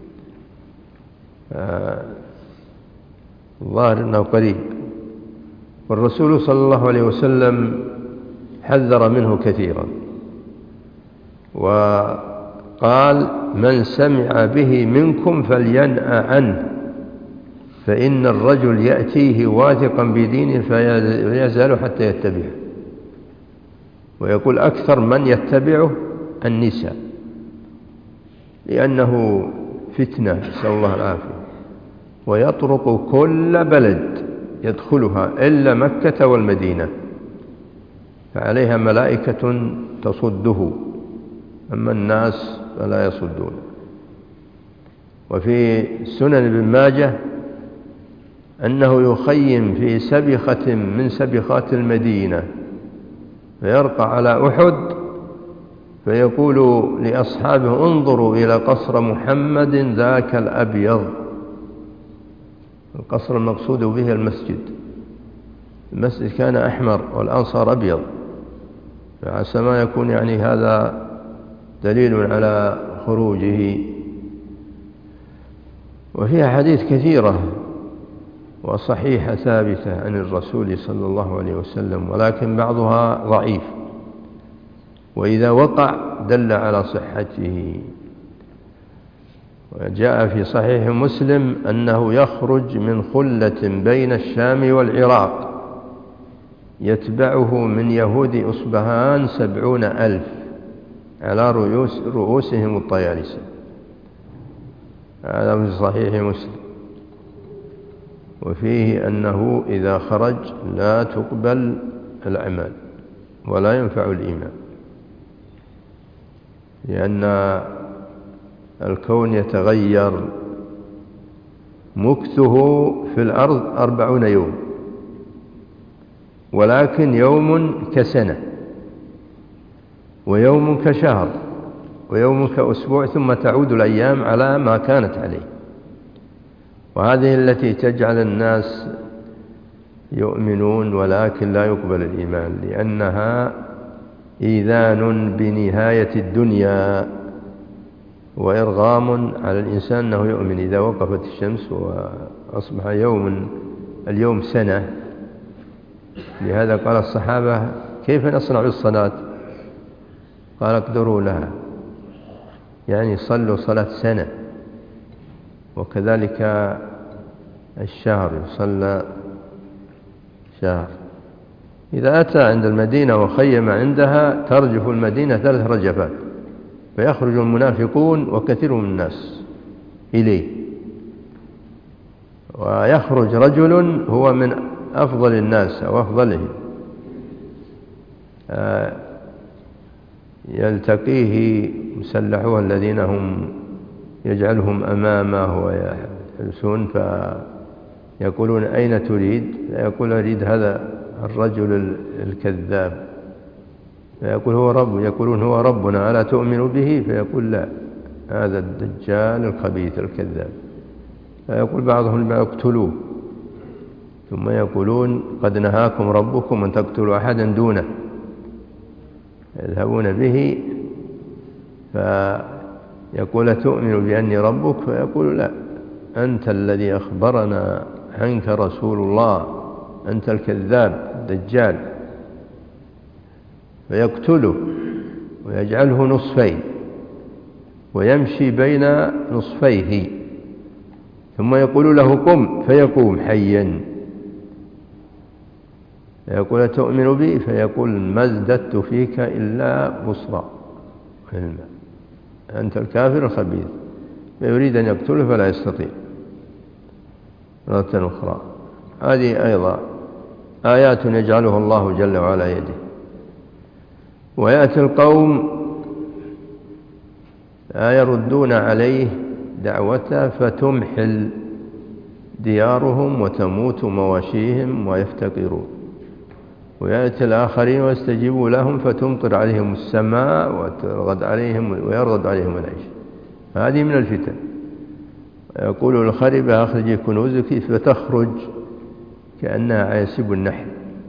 آه الظاهر أنه قريب، والرسول صلى الله عليه وسلم حذر منه كثيرا، وقال: من سمع به منكم فلينأ عنه، فإن الرجل يأتيه واثقا بدينه فيزال حتى يتبعه. ويقول: أكثر من يتبعه النساء، لأنه فتنة، نسأل الله العافية، ويطرق كل بلد يدخلها إلا مكة والمدينة، فعليها ملائكة تصده، أما الناس فلا يصدون. وفي سنن ابن ماجه أنه يخيم في سبخة من سبخات المدينة، فيرقى على أحد فيقول لأصحابه: انظروا إلى قصر محمد ذاك الأبيض. القصر المقصود به المسجد، المسجد كان أحمر والآن صار أبيض، فعسى ما يكون يعني هذا دليل على خروجه. وفيها حديث كثيرة وصحيحة ثابتة عن الرسول صلى الله عليه وسلم، ولكن بعضها ضعيف، وإذا وقع دل على صحته. وجاء في صحيح مسلم أنه يخرج من خلة بين الشام والعراق، يتبعه من يهود أصبهان سبعون ألف على رؤوس رؤوسهم الطيالسة. هذا في صحيح مسلم. وفيه أنه إذا خرج لا تقبل الأعمال ولا ينفع الإيمان، لأن الكون يتغير، مكثه في الأرض أربعون يوم، ولكن يوم كسنة، ويوم كشهر، ويوم كأسبوع، ثم تعود الأيام على ما كانت عليه. وهذه التي تجعل الناس يؤمنون ولكن لا يقبل الإيمان، لأنها إيذان بنهاية الدنيا وإرغام على الإنسان أنه يؤمن إذا وقفت الشمس وأصبح يوم اليوم سنة. لهذا قال الصحابة: كيف نصنع الصلاة؟ قال: اقدروا لها، يعني صلوا صلاة سنة. وكذلك الشهر يصلى شهر. إذا أتى عند المدينة وخيم عندها ترجف المدينة ثلاث رجفات، فيخرج المنافقون وكثير من الناس إليه، ويخرج رجل هو من أفضل الناس أو أفضلهم، يلتقيه مسلحوه الذين هم يجعلهم أمامه ويحلسون، فيقولون: أين تريد؟ فيقول: أريد هذا الرجل الكذاب. فيقول: هو رب، يقولون: هو ربنا، ألا تؤمن به؟ فيقول: لا، هذا الدجال الخبيث الكذاب. فيقول بعضهم اقتلوه، ثم يقولون قد نهاكم ربكم أن تقتلوا أحدا دونه، يذهبون به فيقول تؤمن بأني ربك، فيقول لا، أنت الذي أخبرنا عنك رسول الله، أنت الكذاب الدجال. فيقتله ويجعله نصفين ويمشي بين نصفيه، ثم يقول له قم فيقوم حيا، فيقول تؤمن بي، فيقول ما ازددت فيك إلا بصرا، أنت الكافر الخبيث. فيريد أن يقتله فلا يستطيع مرة أخرى. هذه أيضا آيات يجعلها الله جل وعلا يده. ويأتي القوم لا يردون عليه دعوته فتمحل ديارهم وتموت مواشيهم ويفتقرون، ويأتي الآخرين ويستجيبوا لهم فتمطر عليهم السماء ويرغد عليهم ويرغد عليهم العيش. هذه من الفتن. يقول الخربة أخرجي كنوزك فتخرج كأنها عيسب النحل.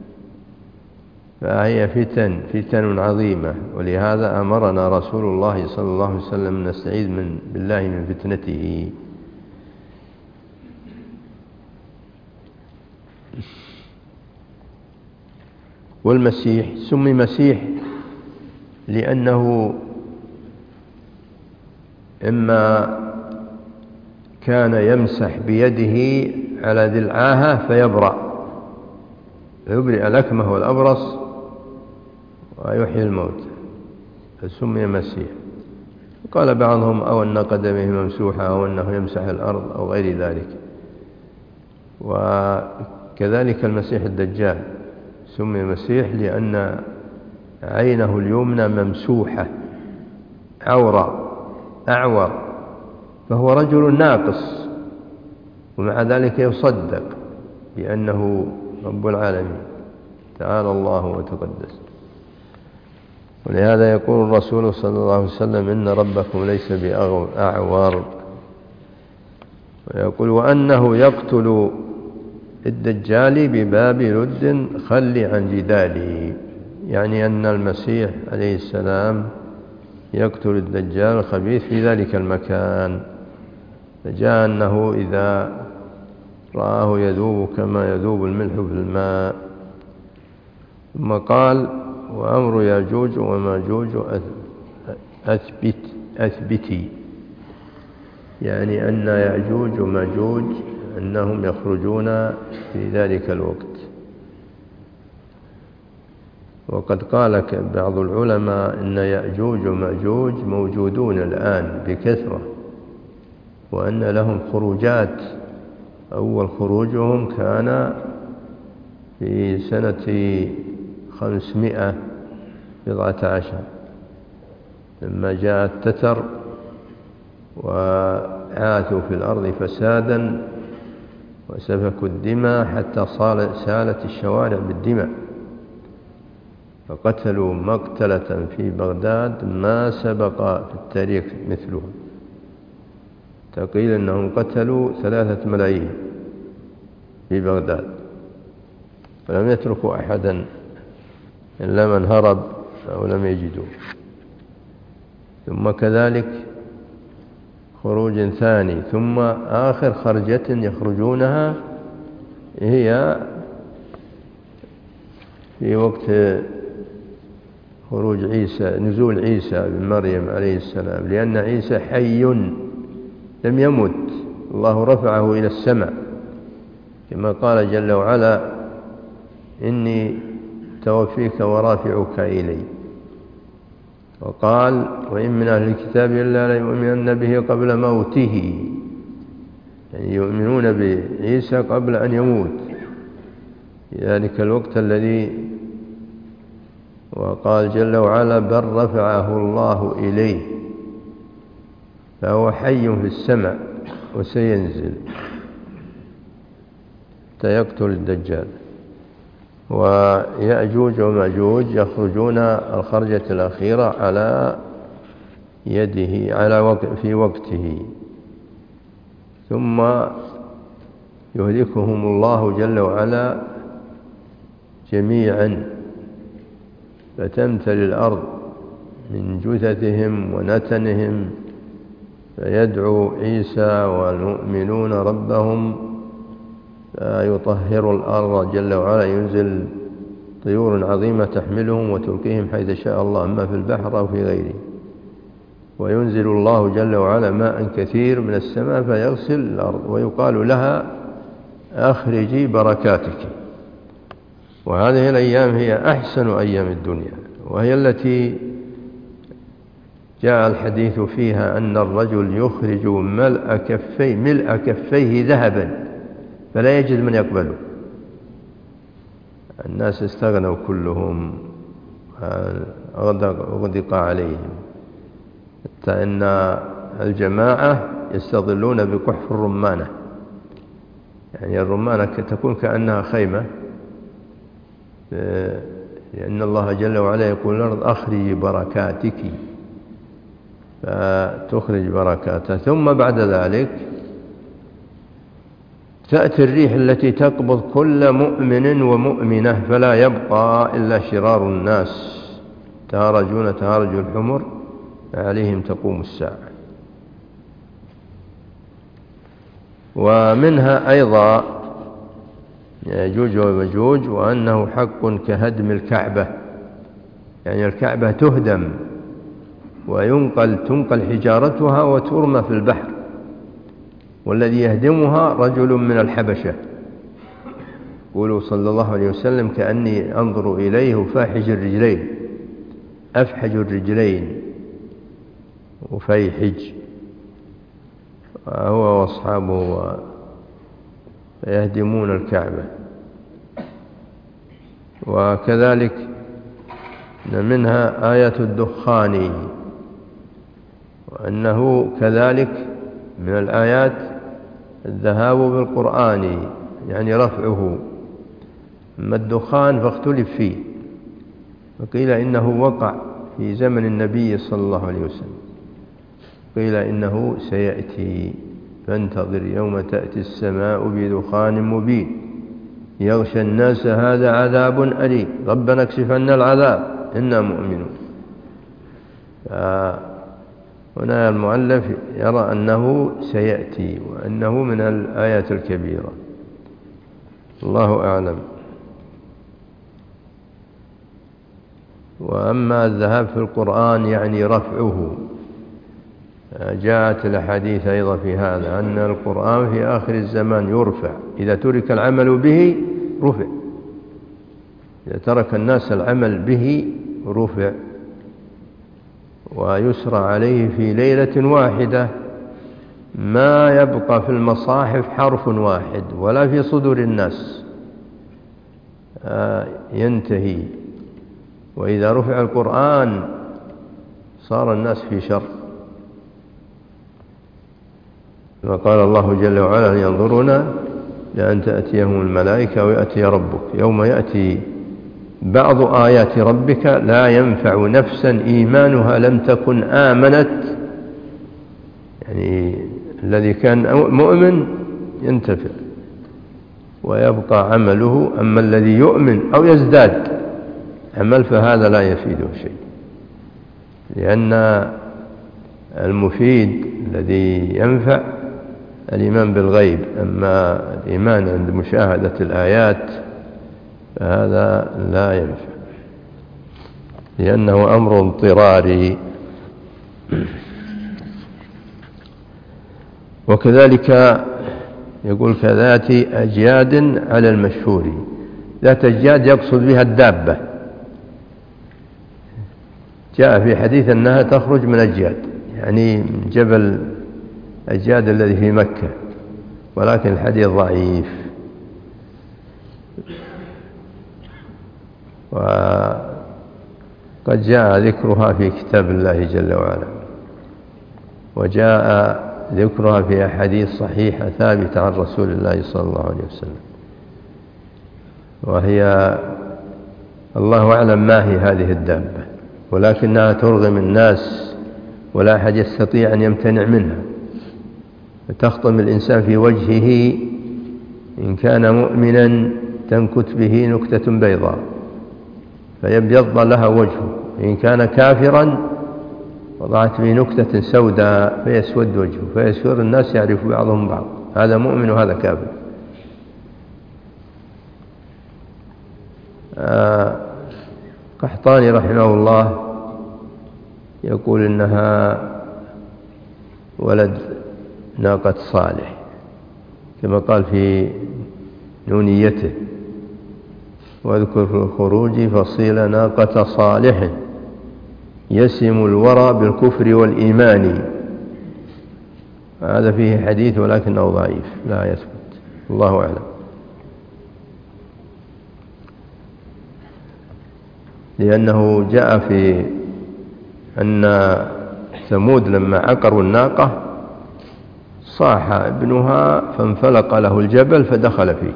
فهي فتن فتن عظيمة، ولهذا أمرنا رسول الله صلى الله عليه وسلم أن نستعيذ من بالله من فتنته. والمسيح سمي مسيح لأنه إما كان يمسح بيده على ذي العاهة فيبرأ، يبرئ الأكمه والأبرص ويحيي الموت، فسمي مسيح. قال بعضهم أو أن قدمه ممسوحة أو أنه يمسح الأرض أو غير ذلك. وكذلك المسيح الدجال سمي مسيح لأن عينه اليمنى ممسوحة عورة أعور، فهو رجل ناقص، ومع ذلك يصدق بأنه رب العالمين تعالى الله وتقدس. ولهذا يقول الرسول صلى الله عليه وسلم إن ربكم ليس بأعور. ويقول وأنه يقتل الدجال بباب لد خل عن جداله، يعني أن المسيح عليه السلام يقتل الدجال الخبيث في ذلك المكان. فجاء أنه إذا رآه يذوب كما يذوب الملح في الماء. ثم قال وأمر ياجوج وماجوج أثبت أثبتي، يعني أن ياجوج وماجوج أنهم يخرجون في ذلك الوقت. وقد قال بعض العلماء إن يأجوج ومأجوج موجودون الآن بكثرة، وأن لهم خروجات. أول خروجهم كان في سنة خمسمائة بضعة عشر لما جاء التتر وعاثوا في الأرض فسادا وسفكوا الدماء حتى سالت الشوارع بالدماء، فقتلوا مقتلة في بغداد ما سبق في التاريخ مثله. تقيل أنهم قتلوا ثلاثة ملايين في بغداد، فلم يتركوا أحدا إلا من هرب أو لم يجدوا. ثم كذلك خروج ثاني، ثم آخر خرجة يخرجونها هي في وقت خروج عيسى، نزول عيسى بن مريم عليه السلام، لأن عيسى حي لم يمت، الله رفعه إلى السماء كما قال جل وعلا إني توفيك ورافعك إلي. وقال وإن من أهل الكتاب إلا ليؤمنن به قبل موته، يعني يؤمنون بعيسى قبل أن يموت في ذلك الوقت الذي، وقال جل وعلا بل رفعه الله إليه، فهو حي في السماء وسينزل سيقتل الدجال. ويأجوج ومأجوج يخرجون الخرجة الأخيرة على يده على وقت في وقته، ثم يهلكهم الله جل وعلا جميعا، فتمتلئ الأرض من جثثهم ونتنهم، فيدعو عيسى والمؤمنون ربهم فيطهر الأرض جل وعلا، ينزل طيور عظيمة تحملهم وتلقيهم حيث شاء الله، إما في البحر أو في غيره، وينزل الله جل وعلا ماء كثير من السماء فيغسل الأرض، ويقال لها أخرجي بركاتك. وهذه الأيام هي أحسن أيام الدنيا، وهي التي جاء الحديث فيها أن الرجل يخرج ملء كفيه ملء كفيه ذهبا فلا يجد من يقبله. الناس استغنوا كلهم، أغدق عليهم، حتى إن الجماعة يستظلون بقحف الرمانة، يعني الرمانة تكون كأنها خيمة، لأن الله جل وعلا يقول الأرض أخرج بركاتك، فتخرج بركاتها. ثم بعد ذلك تأتي الريح التي تقبض كل مؤمن ومؤمنة، فلا يبقى إلا شرار الناس، تهرجون تهرج الحمر عليهم تقوم الساعة. ومنها أيضا يأجوج ومأجوج، وأنه حق كهدم الكعبة، يعني الكعبة تهدم وينقل تنقل حجارتها وترمى في البحر، والذي يهدمها رجل من الحبشة، يقول صلى الله عليه وسلم كأني أنظر إليه فاحج الرجلين، أفحج الرجلين وفيحج هو وأصحابه، يهدمون الكعبة. وكذلك منها آية الدخان، وأنه كذلك من الآيات الذهاب بالقرآن، يعني رفعه. أما الدخان فاختلف فيه، وقيل إنه وقع في زمن النبي صلى الله عليه وسلم، قيل إنه سيأتي، فانتظر يوم تأتي السماء بدخان مبين يغشى الناس هذا عذاب أليم ربنا اكشف عنا العذاب إنا مؤمنون. هنا المؤلف يرى أنه سيأتي، وأنه من الآيات الكبيرة، الله أعلم. وأما الذهاب في القرآن يعني رفعه، جاءت الحديث أيضا في هذا أن القرآن في آخر الزمان يرفع، إذا ترك العمل به رفع، إذا ترك الناس العمل به رفع، ويسرى عليه في ليلة واحدة، ما يبقى في المصاحف حرف واحد ولا في صدور الناس، ينتهي. وإذا رفع القرآن صار الناس في شر، وقال الله جل وعلا ينظرون لأن تأتيهم الملائكة ويأتي ربك، يوم يأتي بعض آيات ربك لا ينفع نفسا إيمانها لم تكن آمنت، يعني الذي كان مؤمن ينتفع ويبقى عمله، أما الذي يؤمن أو يزداد عمل فهذا لا يفيده شيء، لأن المفيد الذي ينفع الإيمان بالغيب، أما الإيمان عند مشاهدة الآيات فهذا لا ينفع، لأنه أمر اضطراري. وكذلك يقول كذات أجياد على المشهور، ذات أجياد يقصد بها الدابة، جاء في حديث أنها تخرج من أجياد، يعني من جبل أجياد الذي في مكة، ولكن الحديث ضعيف. وقد جاء ذكرها في كتاب الله جل وعلا، وجاء ذكرها في أحاديث صحيحة ثابتة عن رسول الله صلى الله عليه وسلم، وهي الله أعلم ما هي هذه الدابة، ولكنها ترغم الناس ولا أحد يستطيع أن يمتنع منها، فتخطم الإنسان في وجهه إن كان مؤمنا تنكت به نكتة بيضاء فيبيض لها وجهه، إن كان كافرا وضعت به نكتة سوداء فيسود وجهه فيصير الناس يعرف بعضهم بعض، هذا مؤمن وهذا كافر. آه قحطاني رحمه الله يقول إنها ولد ناقة صالح كما قال في نونيته: واذكر في الخروج فصيل ناقة صالح يسم الورى بالكفر والإيمان. هذا فيه حديث ولكنه ضعيف لا يثبت، الله أعلم. لأنه جاء في أن ثمود لما عقروا الناقة صاح ابنها فانفلق له الجبل فدخل فيه،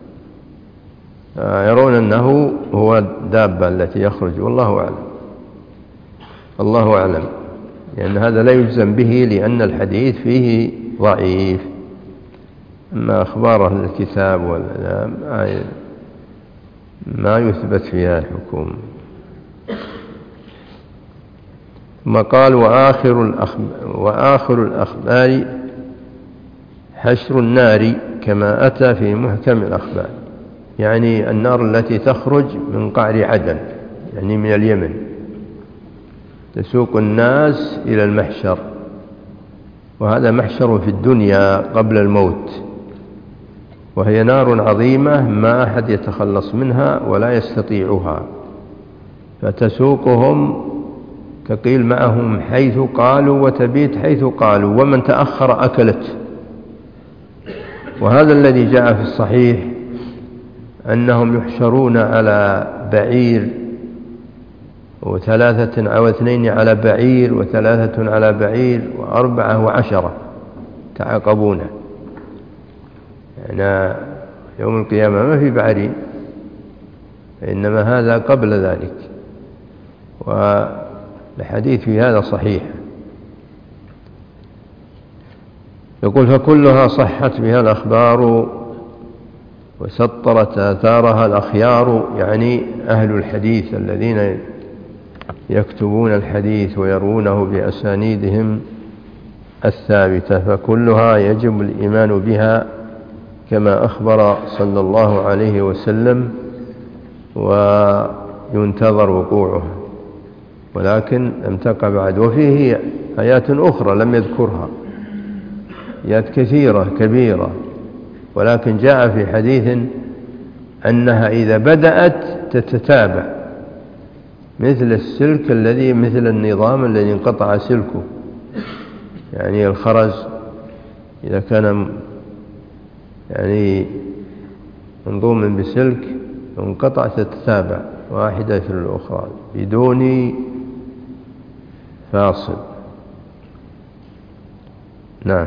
يرون أنه هو الدابة التي يخرج، والله أعلم، الله أعلم، لأن هذا لا يجزم به لأن الحديث فيه ضعيف. أما أخبار أهل الكتاب ما يثبت فيها الحكم. ثم قال: وآخر الأخبار, وآخر الأخبار حشر النار كما أتى في محكم الأخبار، يعني النار التي تخرج من قعر عدن، يعني من اليمن، تسوق الناس إلى المحشر، وهذا محشر في الدنيا قبل الموت، وهي نار عظيمة ما أحد يتخلص منها ولا يستطيعها، فتسوقهم تقيل معهم حيث قالوا وتبيت حيث قالوا، ومن تأخر أكلت. وهذا الذي جاء في الصحيح أنهم يحشرون على بعير، وثلاثة أو اثنين على بعير، وثلاثة على بعير، وأربعة وعشرة تعاقبونه، يعني يوم القيامة ما في بعرين، إنما هذا قبل ذلك، والحديث في هذا صحيح. يقول: فكلها صحت بها الأخبار وسطرت آثارها الأخيار، يعني أهل الحديث الذين يكتبون الحديث ويروونه بأسانيدهم الثابتة، فكلها يجب الإيمان بها كما أخبر صلى الله عليه وسلم، وينتظر وقوعها، ولكن لم تقع بعد. وفيه آيات أخرى لم يذكرها، آيات كثيرة كبيرة، ولكن جاء في حديث أنها إذا بدأت تتتابع مثل السلك الذي مثل النظام الذي انقطع سلكه، يعني الخرز إذا كان يعني منظوم بسلك انقطع تتتابع واحدة في الأخرى بدون فاصل. نعم.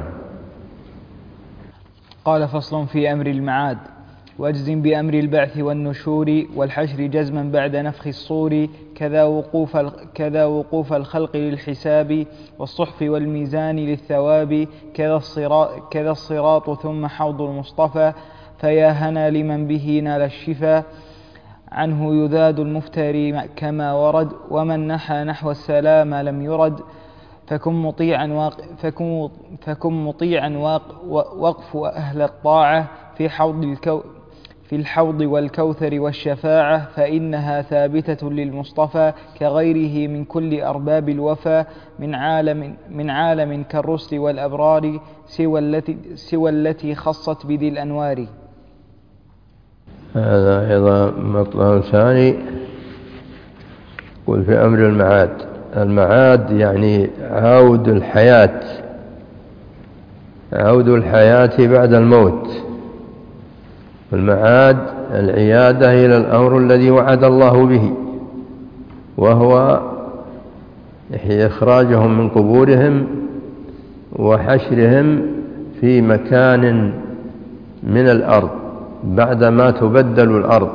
قال: فصل في أمر المعاد. واجزم بأمر البعث والنشور والحشر جزما بعد نفخ الصور، كذا وقوف, كذا وقوف الخلق للحساب والصحف والميزان للثواب، كذا الصراط, كذا الصراط ثم حوض المصطفى، فيا هنا لمن به نال الشفا، عنه يذاد المفتري كما ورد، ومن نحى نحو السلام لم يرد، فكن مطيعا واق فكن, فكن مطيعا واق وقف أهل الطاعة في حوض الكو في الحوض والكوثر والشفاعة، فإنها ثابتة للمصطفى كغيره من كل أرباب الوفا، من عالم من عالم كالرسل والأبرار، سوى التي سوى التي خصت بذي الأنوار. هذا أيضا مطلب ثاني. قل في أمر المعاد. المعاد يعني عود الحياة، عود الحياة بعد الموت. المعاد العيادة إلى الأمر الذي وعد الله به، وهو إخراجهم من قبورهم وحشرهم في مكان من الأرض بعدما تبدل الأرض،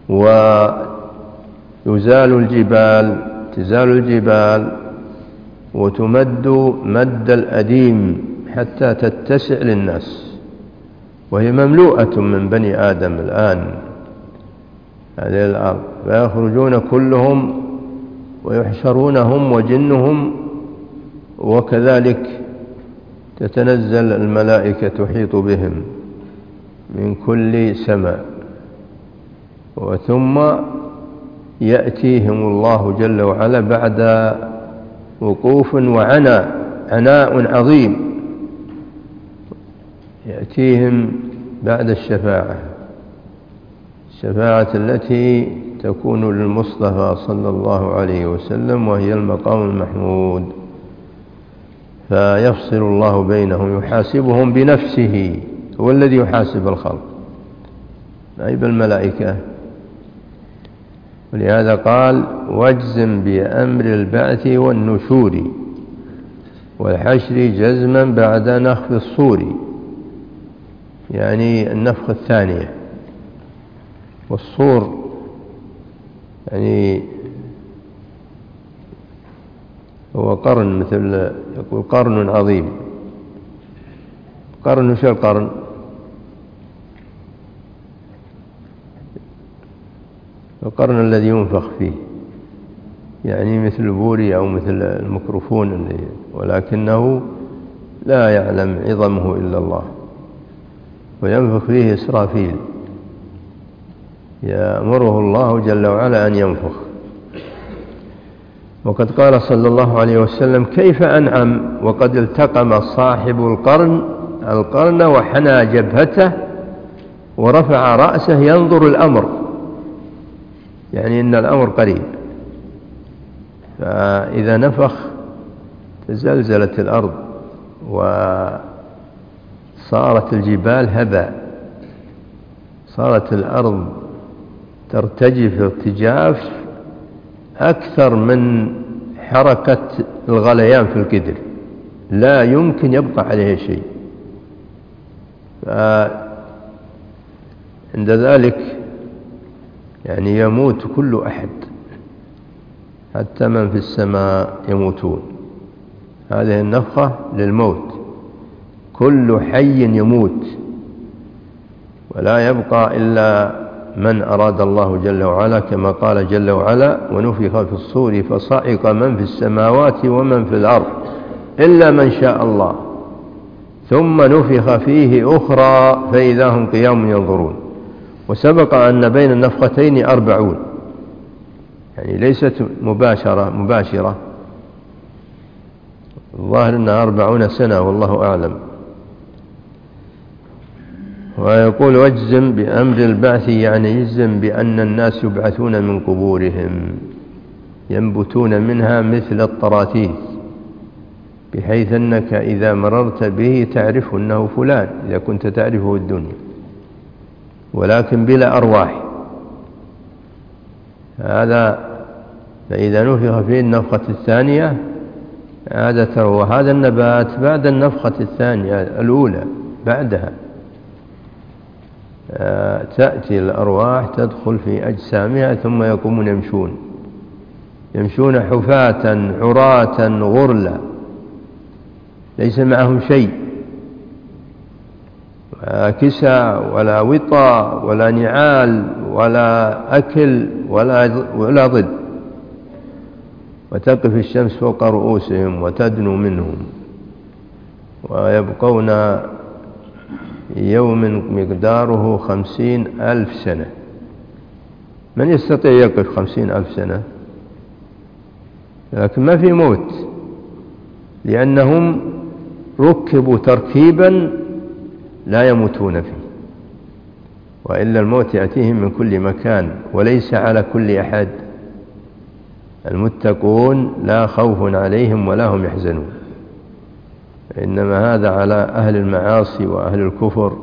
ويزال الجبال تزال الجبال وتمد مد الأديم حتى تتسع للناس، وهي مملوءة من بني آدم الآن هذه الأرض، فيخرجون كلهم ويحشرون هم وجنهم، وكذلك تتنزل الملائكة تحيط بهم من كل سماء، وثم يأتيهم الله جل وعلا بعد وقوف وعناء عناء عظيم، يأتيهم بعد الشفاعة، الشفاعة التي تكون للمصطفى صلى الله عليه وسلم، وهي المقام المحمود، فيفصل الله بينهم يحاسبهم بنفسه، هو الذي يحاسب الخلق أي بالملائكة. ولهذا قال واجزم بأمر البعث والنشور والحشر جزما بعد نفخ الصور، يعني النفخ الثانية. والصور يعني هو قرن، مثل يقول قرن عظيم. قرن شو القرن؟ القرن الذي ينفخ فيه، يعني مثل البوري أو مثل الميكروفون اللي، ولكنه لا يعلم عظمه إلا الله، وينفخ فيه إسرافيل، يأمره الله جل وعلا أن ينفخ. وقد قال صلى الله عليه وسلم كيف أنعم وقد التقم صاحب القرن القرن وحنى جبهته ورفع رأسه ينظر الأمر، يعني إن الأمر قريب. فإذا نفخ تزلزلت الأرض وصارت الجبال هباء، صارت الأرض ترتجف ارتجاف أكثر من حركة الغليان في القدر، لا يمكن يبقى عليه شيء. عند ذلك يعني يموت كل أحد، حتى من في السماء يموتون. هذه النفخة للموت، كل حي يموت، ولا يبقى إلا من أراد الله جل وعلا، كما قال جل وعلا ونفخ في الصور فصعق من في السماوات ومن في الأرض إلا من شاء الله ثم نفخ فيه أخرى فإذا هم قيام ينظرون. وسبق أن بين النفختين أربعون، يعني ليست مباشرة مباشرة، الظاهر أنها أربعون سنة والله أعلم. ويقول واجزم بأمر البعث، يعني يجزم بأن الناس يبعثون من قبورهم، ينبتون منها مثل الطراطيف، بحيث أنك إذا مررت به تعرف أنه فلان إذا كنت تعرفه الدنيا، ولكن بلا أرواح. هذا فإذا نفخ فيه النفخة الثانية عادة، وهذا النبات بعد النفخة الثانية الأولى بعدها تأتي الأرواح تدخل في أجسامها ثم يقومون يمشون يمشون حفاة عراة غرلا، ليس معهم شيء، ولا كسى ولا وطاء ولا نعال ولا أكل ولا ولا ظل، وتقف الشمس فوق رؤوسهم وتدنو منهم، ويبقون يوم مقداره خمسين ألف سنة. من يستطيع يقف خمسين ألف سنة؟ لكن ما في موت، لأنهم ركبوا تركيبا لا يموتون فيه، وإلا الموت يأتيهم من كل مكان وليس على كل أحد. المتقون لا خوف عليهم ولا هم يحزنون، إنما هذا على أهل المعاصي وأهل الكفر.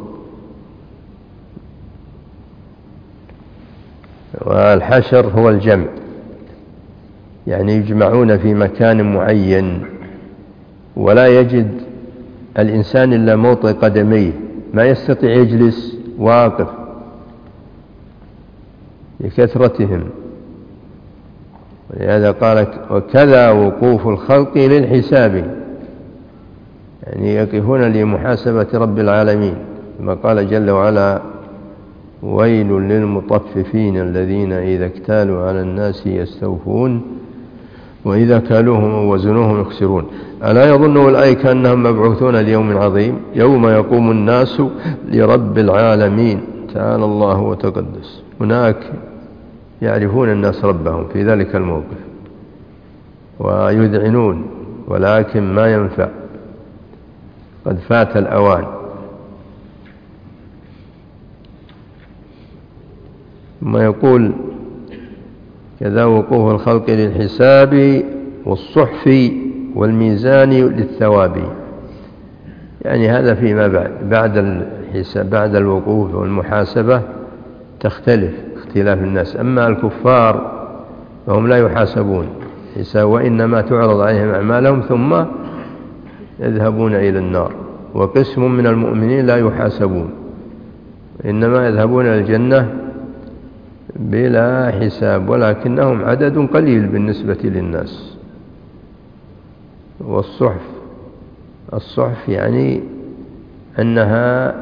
والحشر هو الجمع، يعني يجمعون في مكان معين، ولا يجد الإنسان إلا موطئ قدميه، ما يستطيع يجلس واقف لكثرتهم. ولهذا قال وكذا وقوف الخلق للحساب، يعني يقفون لمحاسبة رب العالمين، كما قال جل وعلا ويل للمطففين الذين إذا اكتالوا على الناس يستوفون وإذا كالوهم أو وزنوهم يخسرون. ألا يظن أولئك أنهم مبعوثون ليوم عظيم يوم يقوم الناس لرب العالمين، تعالى الله وتقدس. هناك يعرفون الناس ربهم في ذلك الموقف ويذعنون، ولكن ما ينفع، قد فات الأوان. ثم يقول كذا وقوف الخلق للحساب والصحف والميزان للثواب، يعني هذا فيما بعد بعد الحساب بعد الوقوف والمحاسبة تختلف اختلاف الناس. أما الكفار فهم لا يحاسبون حساب، وإنما تعرض عليهم أعمالهم ثم يذهبون إلى النار. وقسم من المؤمنين لا يحاسبون، إنما يذهبون إلى الجنة بلا حساب، ولكنهم عدد قليل بالنسبة للناس. والصحف الصحف يعني أنها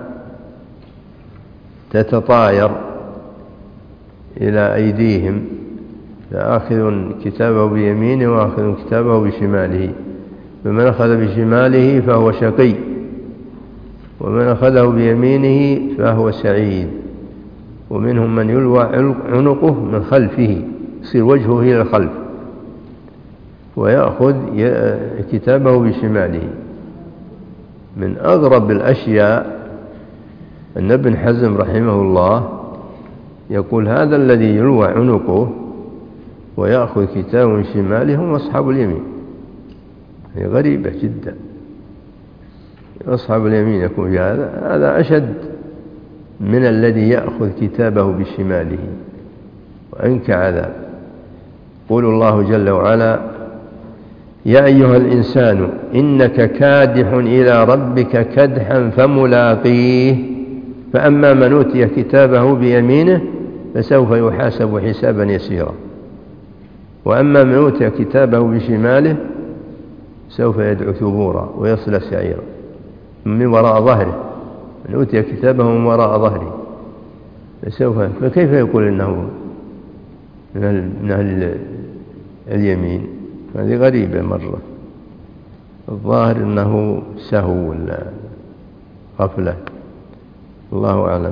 تتطاير إلى أيديهم، فآخذ كتابه بيمينه وآخذ كتابه بشماله، فمن أخذ بشماله فهو شقي، ومن أخذه بيمينه فهو سعيد. ومنهم من يلوى عنقه من خلفه، يصير وجهه إلى الخلف، ويأخذ كتابه بشماله. من أغرب الأشياء أن ابن حزم رحمه الله يقول هذا الذي يلوى عنقه ويأخذ كتابه من شماله هم أصحاب اليمين. هي غريبة جدا، أصحاب اليمين يكون في هذا هذا أشد من الذي يأخذ كتابه بشماله، وأنك عذاب. يقول الله جل وعلا يا أيها الإنسان إنك كادح إلى ربك كدحا فملاقيه، فأما من أوتي كتابه بيمينه فسوف يحاسب حسابا يسيرا، وأما من أوتي كتابه بشماله سوف يدعو ثبورا ويصلى سعيرا من وراء ظهره. من أوتي كتابه من وراء ظهره فسوف، فكيف يقول إنه من أهل اليمين؟ هذه غريبة مرة. الظاهر أنه سهو ولا غفلة، الله أعلم.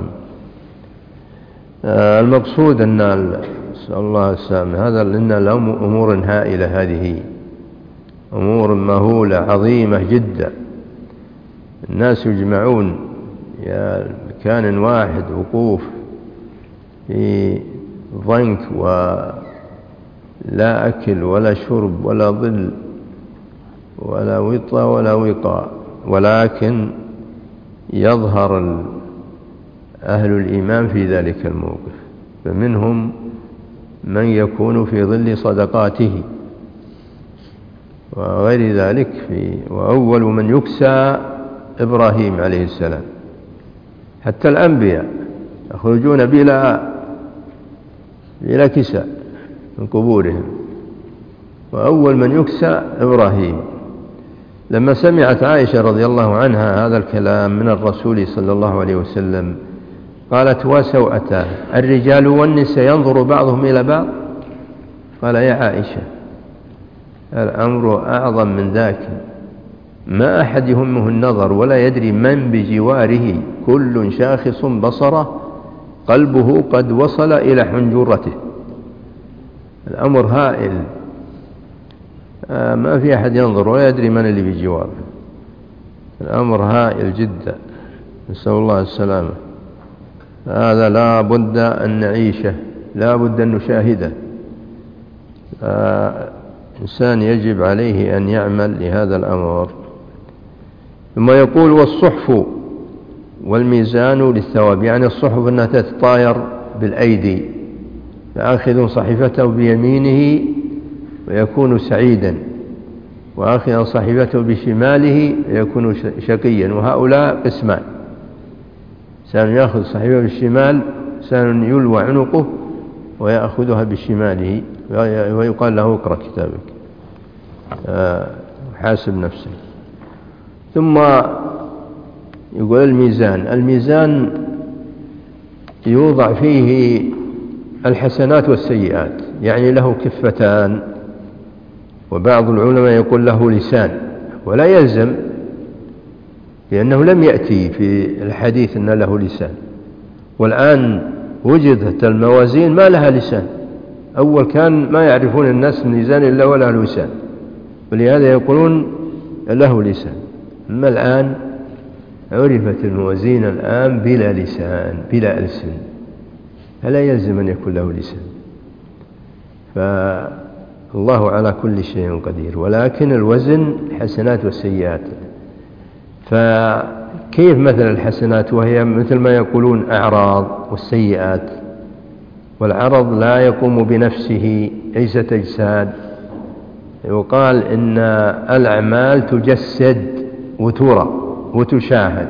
آه المقصود أن نسأل الله السلامة، هذا لأن لهم أمور هائلة، هذه أمور مهولة عظيمة جدا. الناس يجمعون يا مكان واحد وقوف في ضنك ولا أكل ولا شرب ولا ظل ولا وطى ولا وقاء، ولكن يظهر أهل الإيمان في ذلك الموقف. فمنهم من يكون في ظل صدقاته وغير ذلك. في وأول من يكسى إبراهيم عليه السلام، حتى الأنبياء يخرجون بلا بلا كساء من قبورهم. وأول من يكسى إبراهيم. لما سمعت عائشة رضي الله عنها هذا الكلام من الرسول صلى الله عليه وسلم قالت وسوءتان الرجال والنساء ينظر بعضهم إلى بعض؟ قال يا عائشة الأمر أعظم من ذاك، ما أحد يهمه النظر ولا يدري من بجواره، كل شاخص بصره قلبه قد وصل إلى حنجرته. الأمر هائل، آه ما في أحد ينظر ولا يدري من اللي بجواره. الأمر هائل جدا، نسأل الله السلامة. هذا لا بد أن نعيشه، لا بد أن نشاهده. آه إنسان يجب عليه أن يعمل لهذا الأمر. ثم يقول والصحف والميزان للثواب، يعني الصحف أنها تتطاير بالأيدي، فآخذ صحيفته بيمينه ويكون سعيدا، وآخذ صحيفته بشماله ويكون شقيا. وهؤلاء قسمان، إنسان يأخذ صحيفته بالشمال، إنسان يلوى عنقه ويأخذها بشماله ويقال له اقرأ كتابك، حاسب نفسك. ثم يقول الميزان الميزان يوضع فيه الحسنات والسيئات، يعني له كفتان، وبعض العلماء يقول له لسان، ولا يلزم، لأنه لم يأتي في الحديث أن له لسان. والآن وجدت الموازين ما لها لسان، أول كان ما يعرفون الناس الميزان إلا ولا لسان، ولهذا يقولون له لسان. أما الآن عرفت الموازين الآن بلا لسان بلا ألسن، فلا يلزم أن يكون له لسان. فالله على كل شيء قدير، ولكن الوزن الحسنات والسيئات. فكيف مثل الحسنات وهي مثل ما يقولون أعراض، والسيئات والعرض لا يقوم بنفسه ليست أجساد. يقال إن الأعمال تجسد وترى وتشاهد،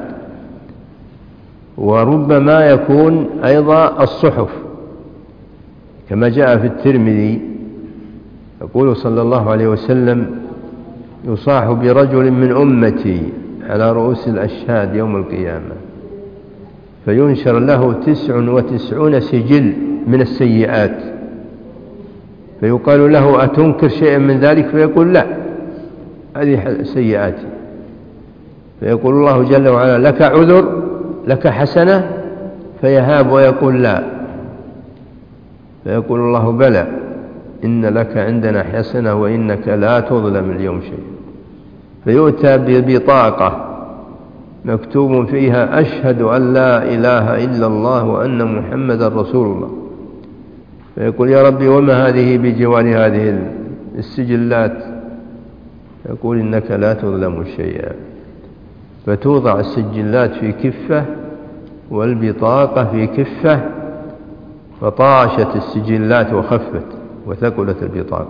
وربما يكون أيضا الصحف، كما جاء في الترمذي يقول صلى الله عليه وسلم: يصاح برجل من أمتي على رؤوس الأشهاد يوم القيامة، فينشر له تسع وتسعون سجل من السيئات، فيقال له: أتنكر شيئا من ذلك؟ فيقول: لا، هذه سيئاتي. فيقول الله جل وعلا: لك عذر؟ لك حسنة؟ فيهاب ويقول: لا. فيقول الله: بلى، إن لك عندنا حسنة وإنك لا تظلم اليوم شيء. فيؤتى ببطاقة مكتوب فيها: أشهد أن لا إله إلا الله وأن محمدا رسول الله. فيقول: يا ربي، وما هذه بجوار هذه السجلات؟ يقول: إنك لا تظلم شيئا. فتوضع السجلات في كفة والبطاقة في كفة، فطاشت السجلات وخفت وثقلت البطاقة.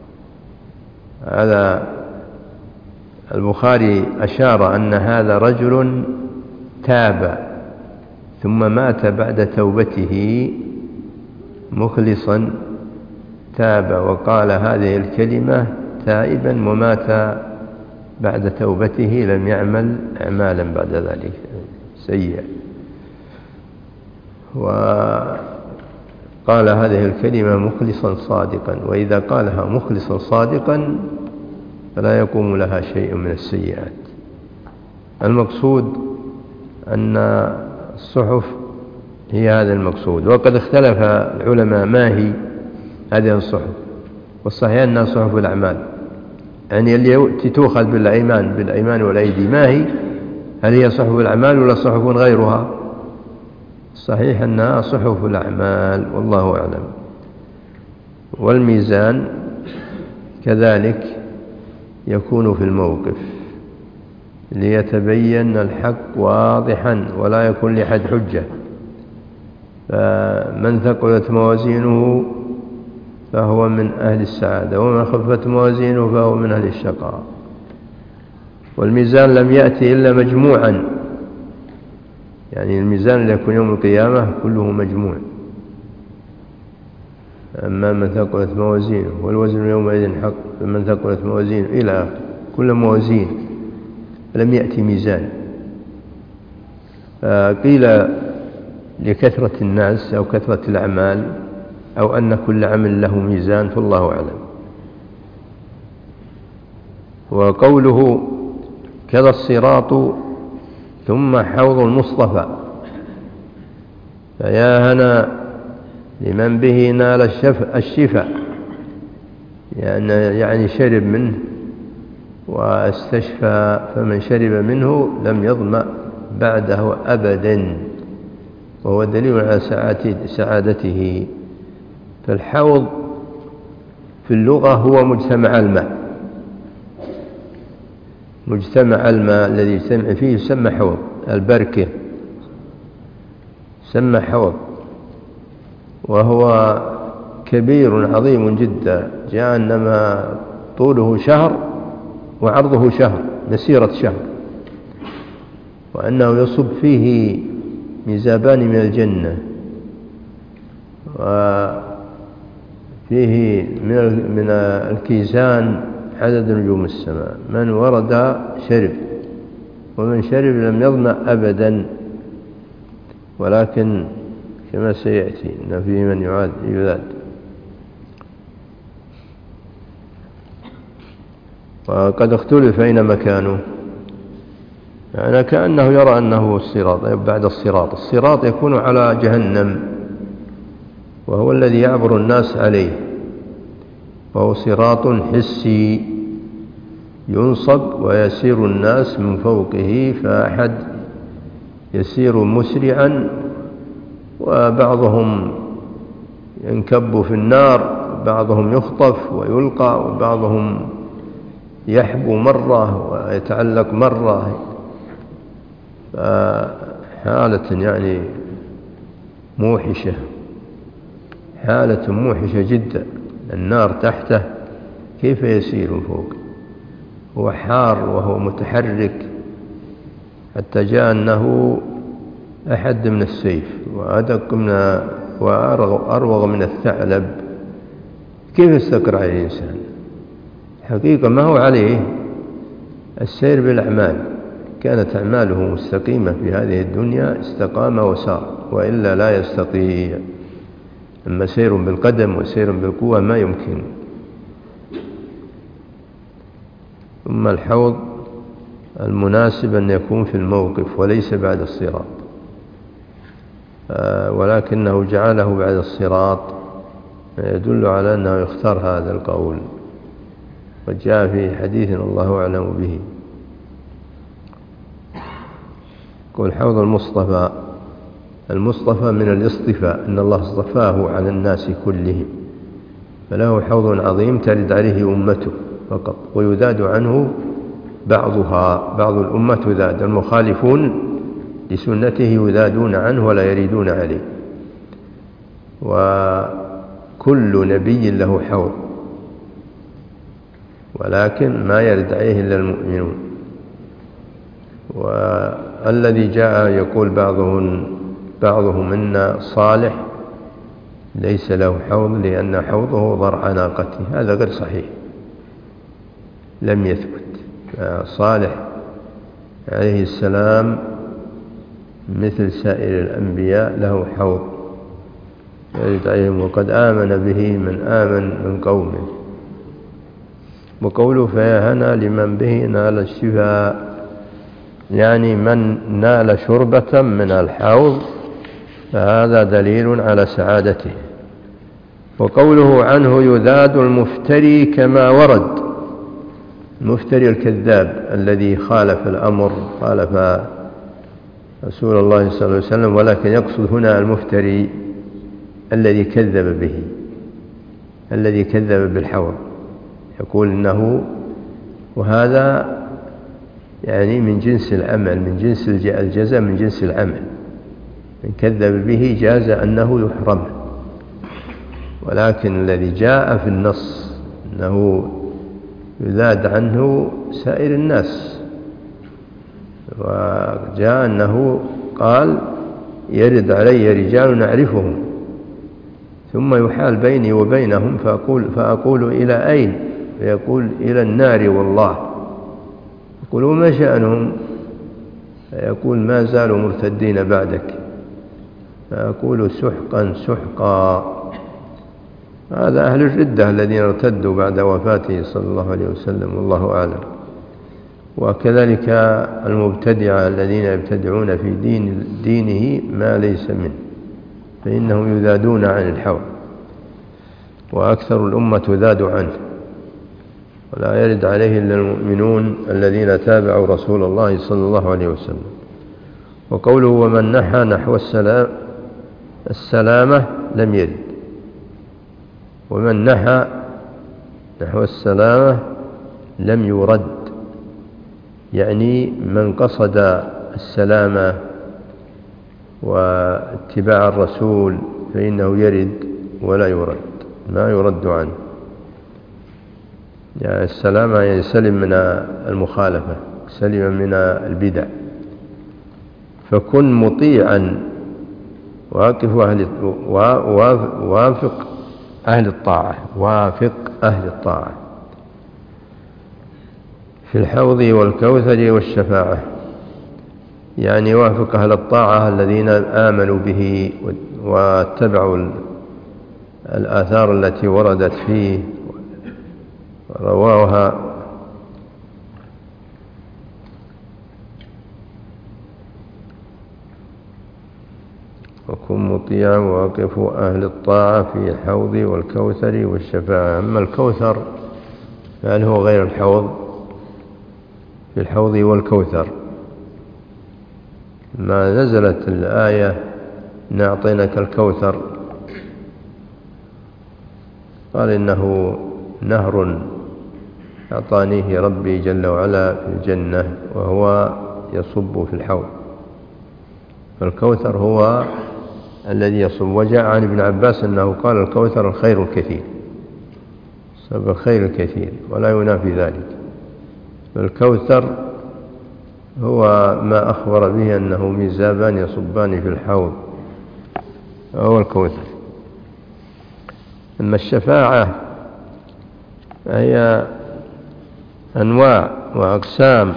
هذا البخاري أشار أن هذا رجل تاب ثم مات بعد توبته مخلصا، تاب وقال هذه الكلمة تائبا ومات بعد توبته، لم يعمل أعمالا بعد ذلك سيئة، وقال هذه الكلمة مخلصا صادقا. وإذا قالها مخلصا صادقا فلا يقوم لها شيء من السيئات. المقصود أن الصحف هي هذا المقصود. وقد اختلف العلماء ما هي هذه الصحف، والصحيح أنها صحف الأعمال، يعني اللي تؤخذ بالأيمان بالأيمان والأيدي. ما هي؟ هل هي صحف الأعمال ولا صحف غيرها؟ صحيح أنها صحف الأعمال، والله أعلم. والميزان كذلك يكون في الموقف ليتبين الحق واضحا ولا يكون لأحد حجة. فمن ثقلت موازينه فهو من أهل السعادة، ومن خفت موازينه فهو من أهل الشقاء. والميزان لم يأتي إلا مجموعا، يعني الميزان اللي يكون يوم القيامة كله مجموع. أما من ثقلت موازينه والوزن يومئذ حق فمن ثقلت موازينه إلى آخره، كل موازين، لم يأتي ميزان. قيل لكثرة الناس أو كثرة الأعمال أو أن كل عمل له ميزان، فالله أعلم. وقوله كذا الصراط ثم حوض المصطفى، فيا هنا لمن به نال الشفاء، يعني, يعني شرب منه واستشفى، فمن شرب منه لم يظمأ بعده أبدا، وهو دليل على سعادته. فالحوض في اللغة هو مجتمع الماء، مجتمع الماء الذي يجتمع فيه يسمى حوض. البركة يسمى حوض، وهو كبير عظيم جدا، جاء إنما طوله شهر وعرضه شهر، مسيرة شهر، وأنه يصب فيه ميزابان من الجنة، فيه من من الكيزان عدد نجوم السماء، من ورد شرب، ومن شرب لم يظمأ أبدا، ولكن كما سيأتي إن فيه من يعاد يذاد. وقد اختلف أين مكانه، يعني كأنه يرى أنه الصراط بعد الصراط. الصراط يكون على جهنم، وهو الذي يعبر الناس عليه، وهو صراط حسي ينصب ويسير الناس من فوقه، فأحد يسير مسرعا وبعضهم ينكب في النار، بعضهم يخطف ويلقى، وبعضهم يحبو مرة ويتعلق مرة. حالة يعني موحشة، حالة موحشة جدا. النار تحته كيف يسير فوق؟ هو حار وهو متحرك، حتى جاء أنه أحد من السيف وأدق من وأروغ من الثعلب. كيف يستقر عليه الإنسان؟ حقيقة ما هو عليه السير بالأعمال، كانت أعماله مستقيمة في هذه الدنيا استقام وسار، وإلا لا يستطيع. أما سير بالقدم وسير بالقوة ما يمكن. ثم الحوض المناسب أن يكون في الموقف وليس بعد الصراط، ولكنه جعله بعد الصراط، يدل على أنه يختار هذا القول، وجاء في حديث الله أعلم به. يقول حوض المصطفى، المصطفى من الاصطفاء، إن الله اصطفاه على الناس كلهم، فله حوض عظيم ترد عليه أمته فقط، ويذاد عنه بعضها، بعض الأمة تذاد، المخالفون لسنته يذادون عنه ولا يريدون عليه. وكل نبي له حوض، ولكن ما يرد عليه إلا المؤمنون. والذي جاء يقول بعضهم بعضهم إن صالح ليس له حوض لأن حوضه ضرع ناقته، هذا غير صحيح، لم يثبت. صالح عليه السلام مثل سائر الأنبياء له حوض يرد عليهم، وقد آمن به من آمن من قومه. وقوله فيا هنا لمن به نال الشفاء، يعني من نال شربة من الحوض فهذا دليل على سعادته. وقوله عنه يذاد المفتري كما ورد، المفتري الكذاب الذي خالف الأمر، خالف رسول الله صلى الله عليه وسلم، ولكن يقصد هنا المفتري الذي كذب به، الذي كذب بالحوض، يقول إنه، وهذا يعني من جنس العمل، من جنس الجزاء، من جنس العمل. من كذب به جاز أنه يحرم، ولكن الذي جاء في النص أنه يذاد عنه سائر الناس، وجاء أنه قال يرد علي رجال نعرفهم ثم يحال بيني وبينهم فأقول, فأقول إلى أين؟ فيقول إلى النار والله. يقول وما شأنهم؟ فيقول ما زالوا مرتدين بعدك. فأقول سحقا سحقا. هذا أهل الردة الذين ارتدوا بعد وفاته صلى الله عليه وسلم، والله أعلم. وكذلك المبتدعة الذين يبتدعون في دين دينه ما ليس منه، فإنهم يذادون عن الحوض، وأكثر الأمة تذاد عنه، ولا يرد عليه إلا المؤمنون الذين تابعوا رسول الله صلى الله عليه وسلم. وقوله ومن نحى نحو السلام السلامة لم يرد، ومن نحى نحو السلامة لم يرد، يعني من قصد السلامة واتباع الرسول فإنه يرد ولا يرد، ما يرد عنه. يعني السلامة يعني سلم من المخالفة، سلم من البدع. فكن مطيعا واقف أهل وافق أهل الطاعة، وافق أهل الطاعة في الحوض والكوثر والشفاعة، يعني وافق أهل الطاعة الذين آمنوا به واتبعوا الآثار التي وردت فيه رواها وكن مطيعا وواقفوا أهل الطاعة في الحوض والكوثر والشفاعة. أما الكوثر فهل هو غير الحوض؟ في الحوض والكوثر ما نزلت الآية نعطيناك الكوثر قال إنه نهر أعطانيه ربي جل وعلا في الجنة وهو يصب في الحوض، فالكوثر هو الذي يصب. وجاء عن ابن عباس أنه قال الكوثر الخير الكثير، سبب الخير الكثير ولا ينافي ذلك. فالكوثر هو ما أخبر به أنه ميزابان يصبان في الحوض، هو الكوثر. أما الشفاعة فهي أنواع وأقسام،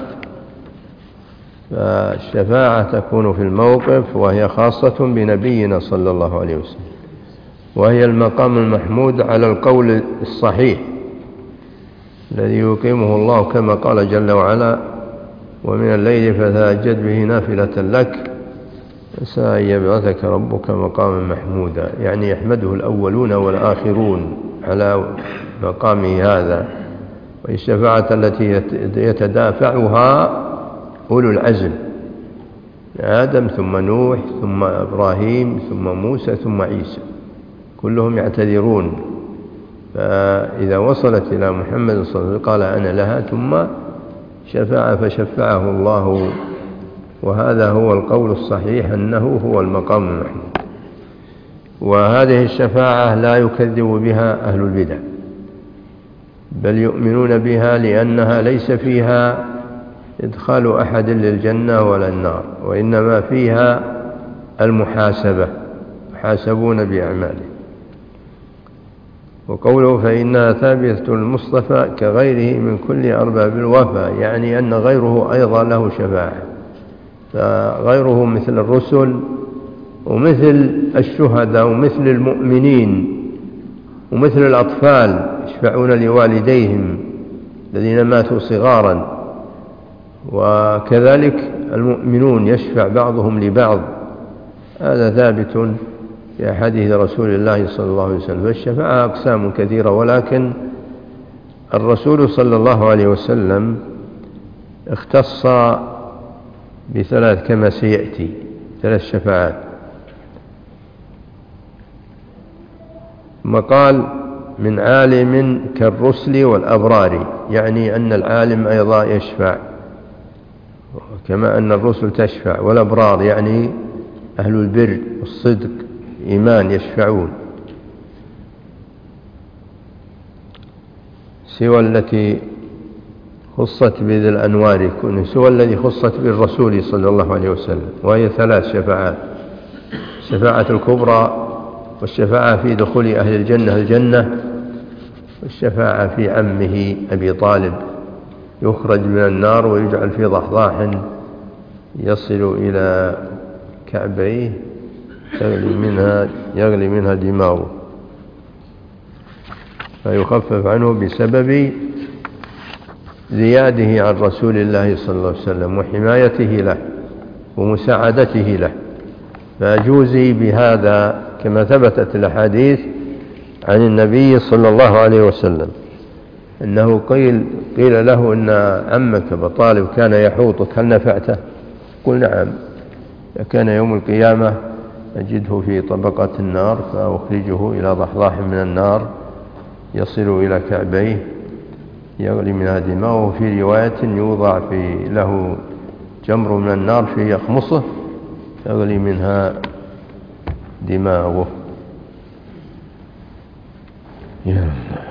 فالشفاعة تكون في الموقف وهي خاصة بنبينا صلى الله عليه وسلم، وهي المقام المحمود على القول الصحيح الذي يقيمه الله كما قال جل وعلا ومن الليل فتهجد به نافلة لك عسى أن يبعثك ربك مقاما محمودا، يعني يحمده الأولون والآخرون على مقامه هذا. والشفاعة التي يتدافعها أولو العزم، آدم ثم نوح ثم إبراهيم ثم موسى ثم عيسى، كلهم يعتذرون، فإذا وصلت إلى محمد صلى الله عليه وسلم قال أنا لها ثم شفع فشفعه الله، وهذا هو القول الصحيح أنه هو المقام المحمود. وهذه الشفاعة لا يكذب بها أهل البدع، بل يؤمنون بها لأنها ليس فيها إدخال أحد للجنة ولا النار، وإنما فيها المحاسبة، يحاسبون بأعماله. وقوله فإنها ثابتة المصطفى كغيره من كل أرباب الوفا، يعني أن غيره أيضا له شفاعة، فغيره مثل الرسل ومثل الشهداء ومثل المؤمنين ومثل الأطفال يشفعون لوالديهم الذين ماتوا صغارا، وكذلك المؤمنون يشفع بعضهم لبعض، هذا ثابت في أحاديث رسول الله صلى الله عليه وسلم. فالشفاعة أقسام كثيرة، ولكن الرسول صلى الله عليه وسلم اختص بثلاث كما سيأتي، ثلاث شفاعات. مقال من عالم كالرسل والأبرار، يعني أن العالم أيضا يشفع كما أن الرسل تشفع، والأبرار يعني أهل البر والصدق إيمان يشفعون، سوى التي خصت بذي الأنوار كن سوى الذي خصت بالرسول صلى الله عليه وسلم، وهي ثلاث شفاعات: الشفاعة الكبرى، والشفاعة في دخول أهل الجنة الجنة، والشفاعة في عمه أبي طالب يخرج من النار ويجعل في ضحضاح يصل إلى كعبيه يغلي منها, يغلي منها دماغه فيخفف عنه بسبب زياده عن رسول الله صلى الله عليه وسلم وحمايته له ومساعدته له. فأجوزي بهذا كما ثبتت الأحاديث عن النبي صلى الله عليه وسلم أنه قيل, قيل له إن عمك أبا طالب كان يحوطك هل نفعته؟ قل نعم، كان يوم القيامة أجده في طبقة النار فأخرجه إلى ضحضاح من النار يصل إلى كعبيه يغلي منها دماغه. في رواية يوضع في له جمر من النار في يخمصه يغلي منها دماغه. يا الله.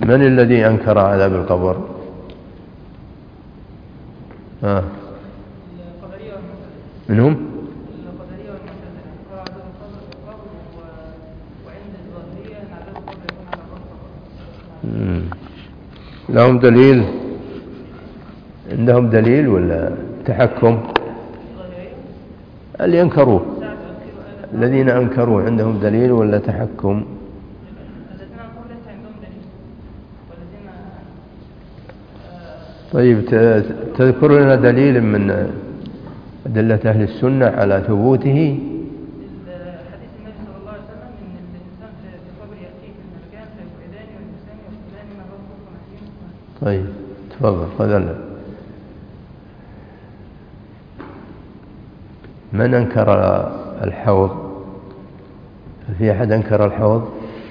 من الذي أنكر عذاب القبر؟ آه. منهم؟ لهم دليل؟ عندهم دليل ولا تحكم؟ اللي ينكروه، الذين أنكروه عندهم دليل ولا تحكم؟ طيب تذكر لنا دليل من أدلة أهل السنة على ثبوته؟ حديث النبي صلى الله عليه وسلم ان الانسان في القبر ياتيه من المكان فيقعدان ويجلسان ويقولان ما ربكم حكيم. طيب تفضل خذلنا. من أنكر الحوض؟ هل في أحد أنكر الحوض؟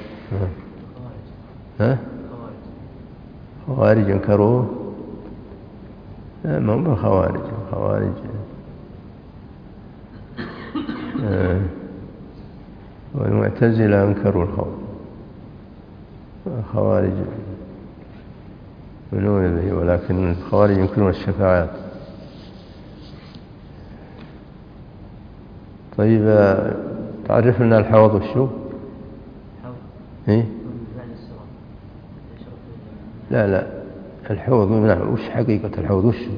ها؟ خوارج أنكروه؟ لا ما هم الخوارج، الخوارج آه. والمعتزلة أنكروا الحوض، الخوارج منون به، ولكن الخوارج ينكرون الشفاعات. طيب تعرف لنا الحوض وشو؟ إيه؟ لا لا الحوض نعم، وش حقيقة الحوض وشو؟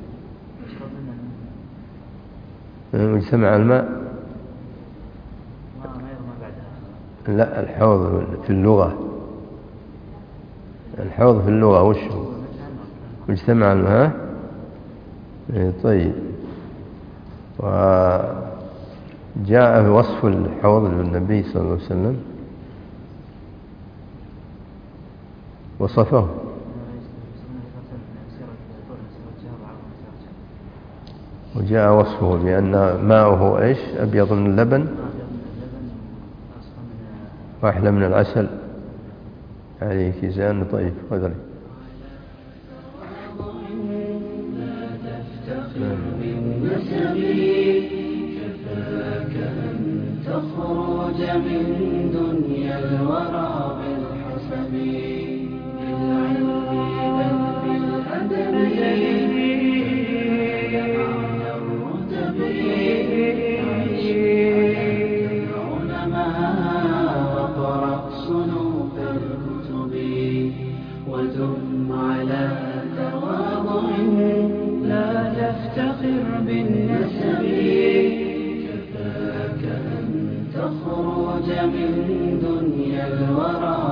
مجتمع الماء؟ لا الحوض في اللغة، الحوض في اللغة وشو؟ مجتمع الماء. إيه طيب. وجاء في وصف الحوض للنبي صلى الله عليه وسلم وصفه وجاء وصفه بأن ماؤه إيش؟ أبيض من اللبن وأحلى من العسل عليه كيزان. طيب خذ كفاك أن تخرج من دنيا الورى بالحسب بالعلم بل بالأدب معنى الرتب عيش حياة العلماء واقرأ صنوف الكتب وتم على تواضع لا تفتخر بالنسب كفاك أن تخرج من دنيا الورى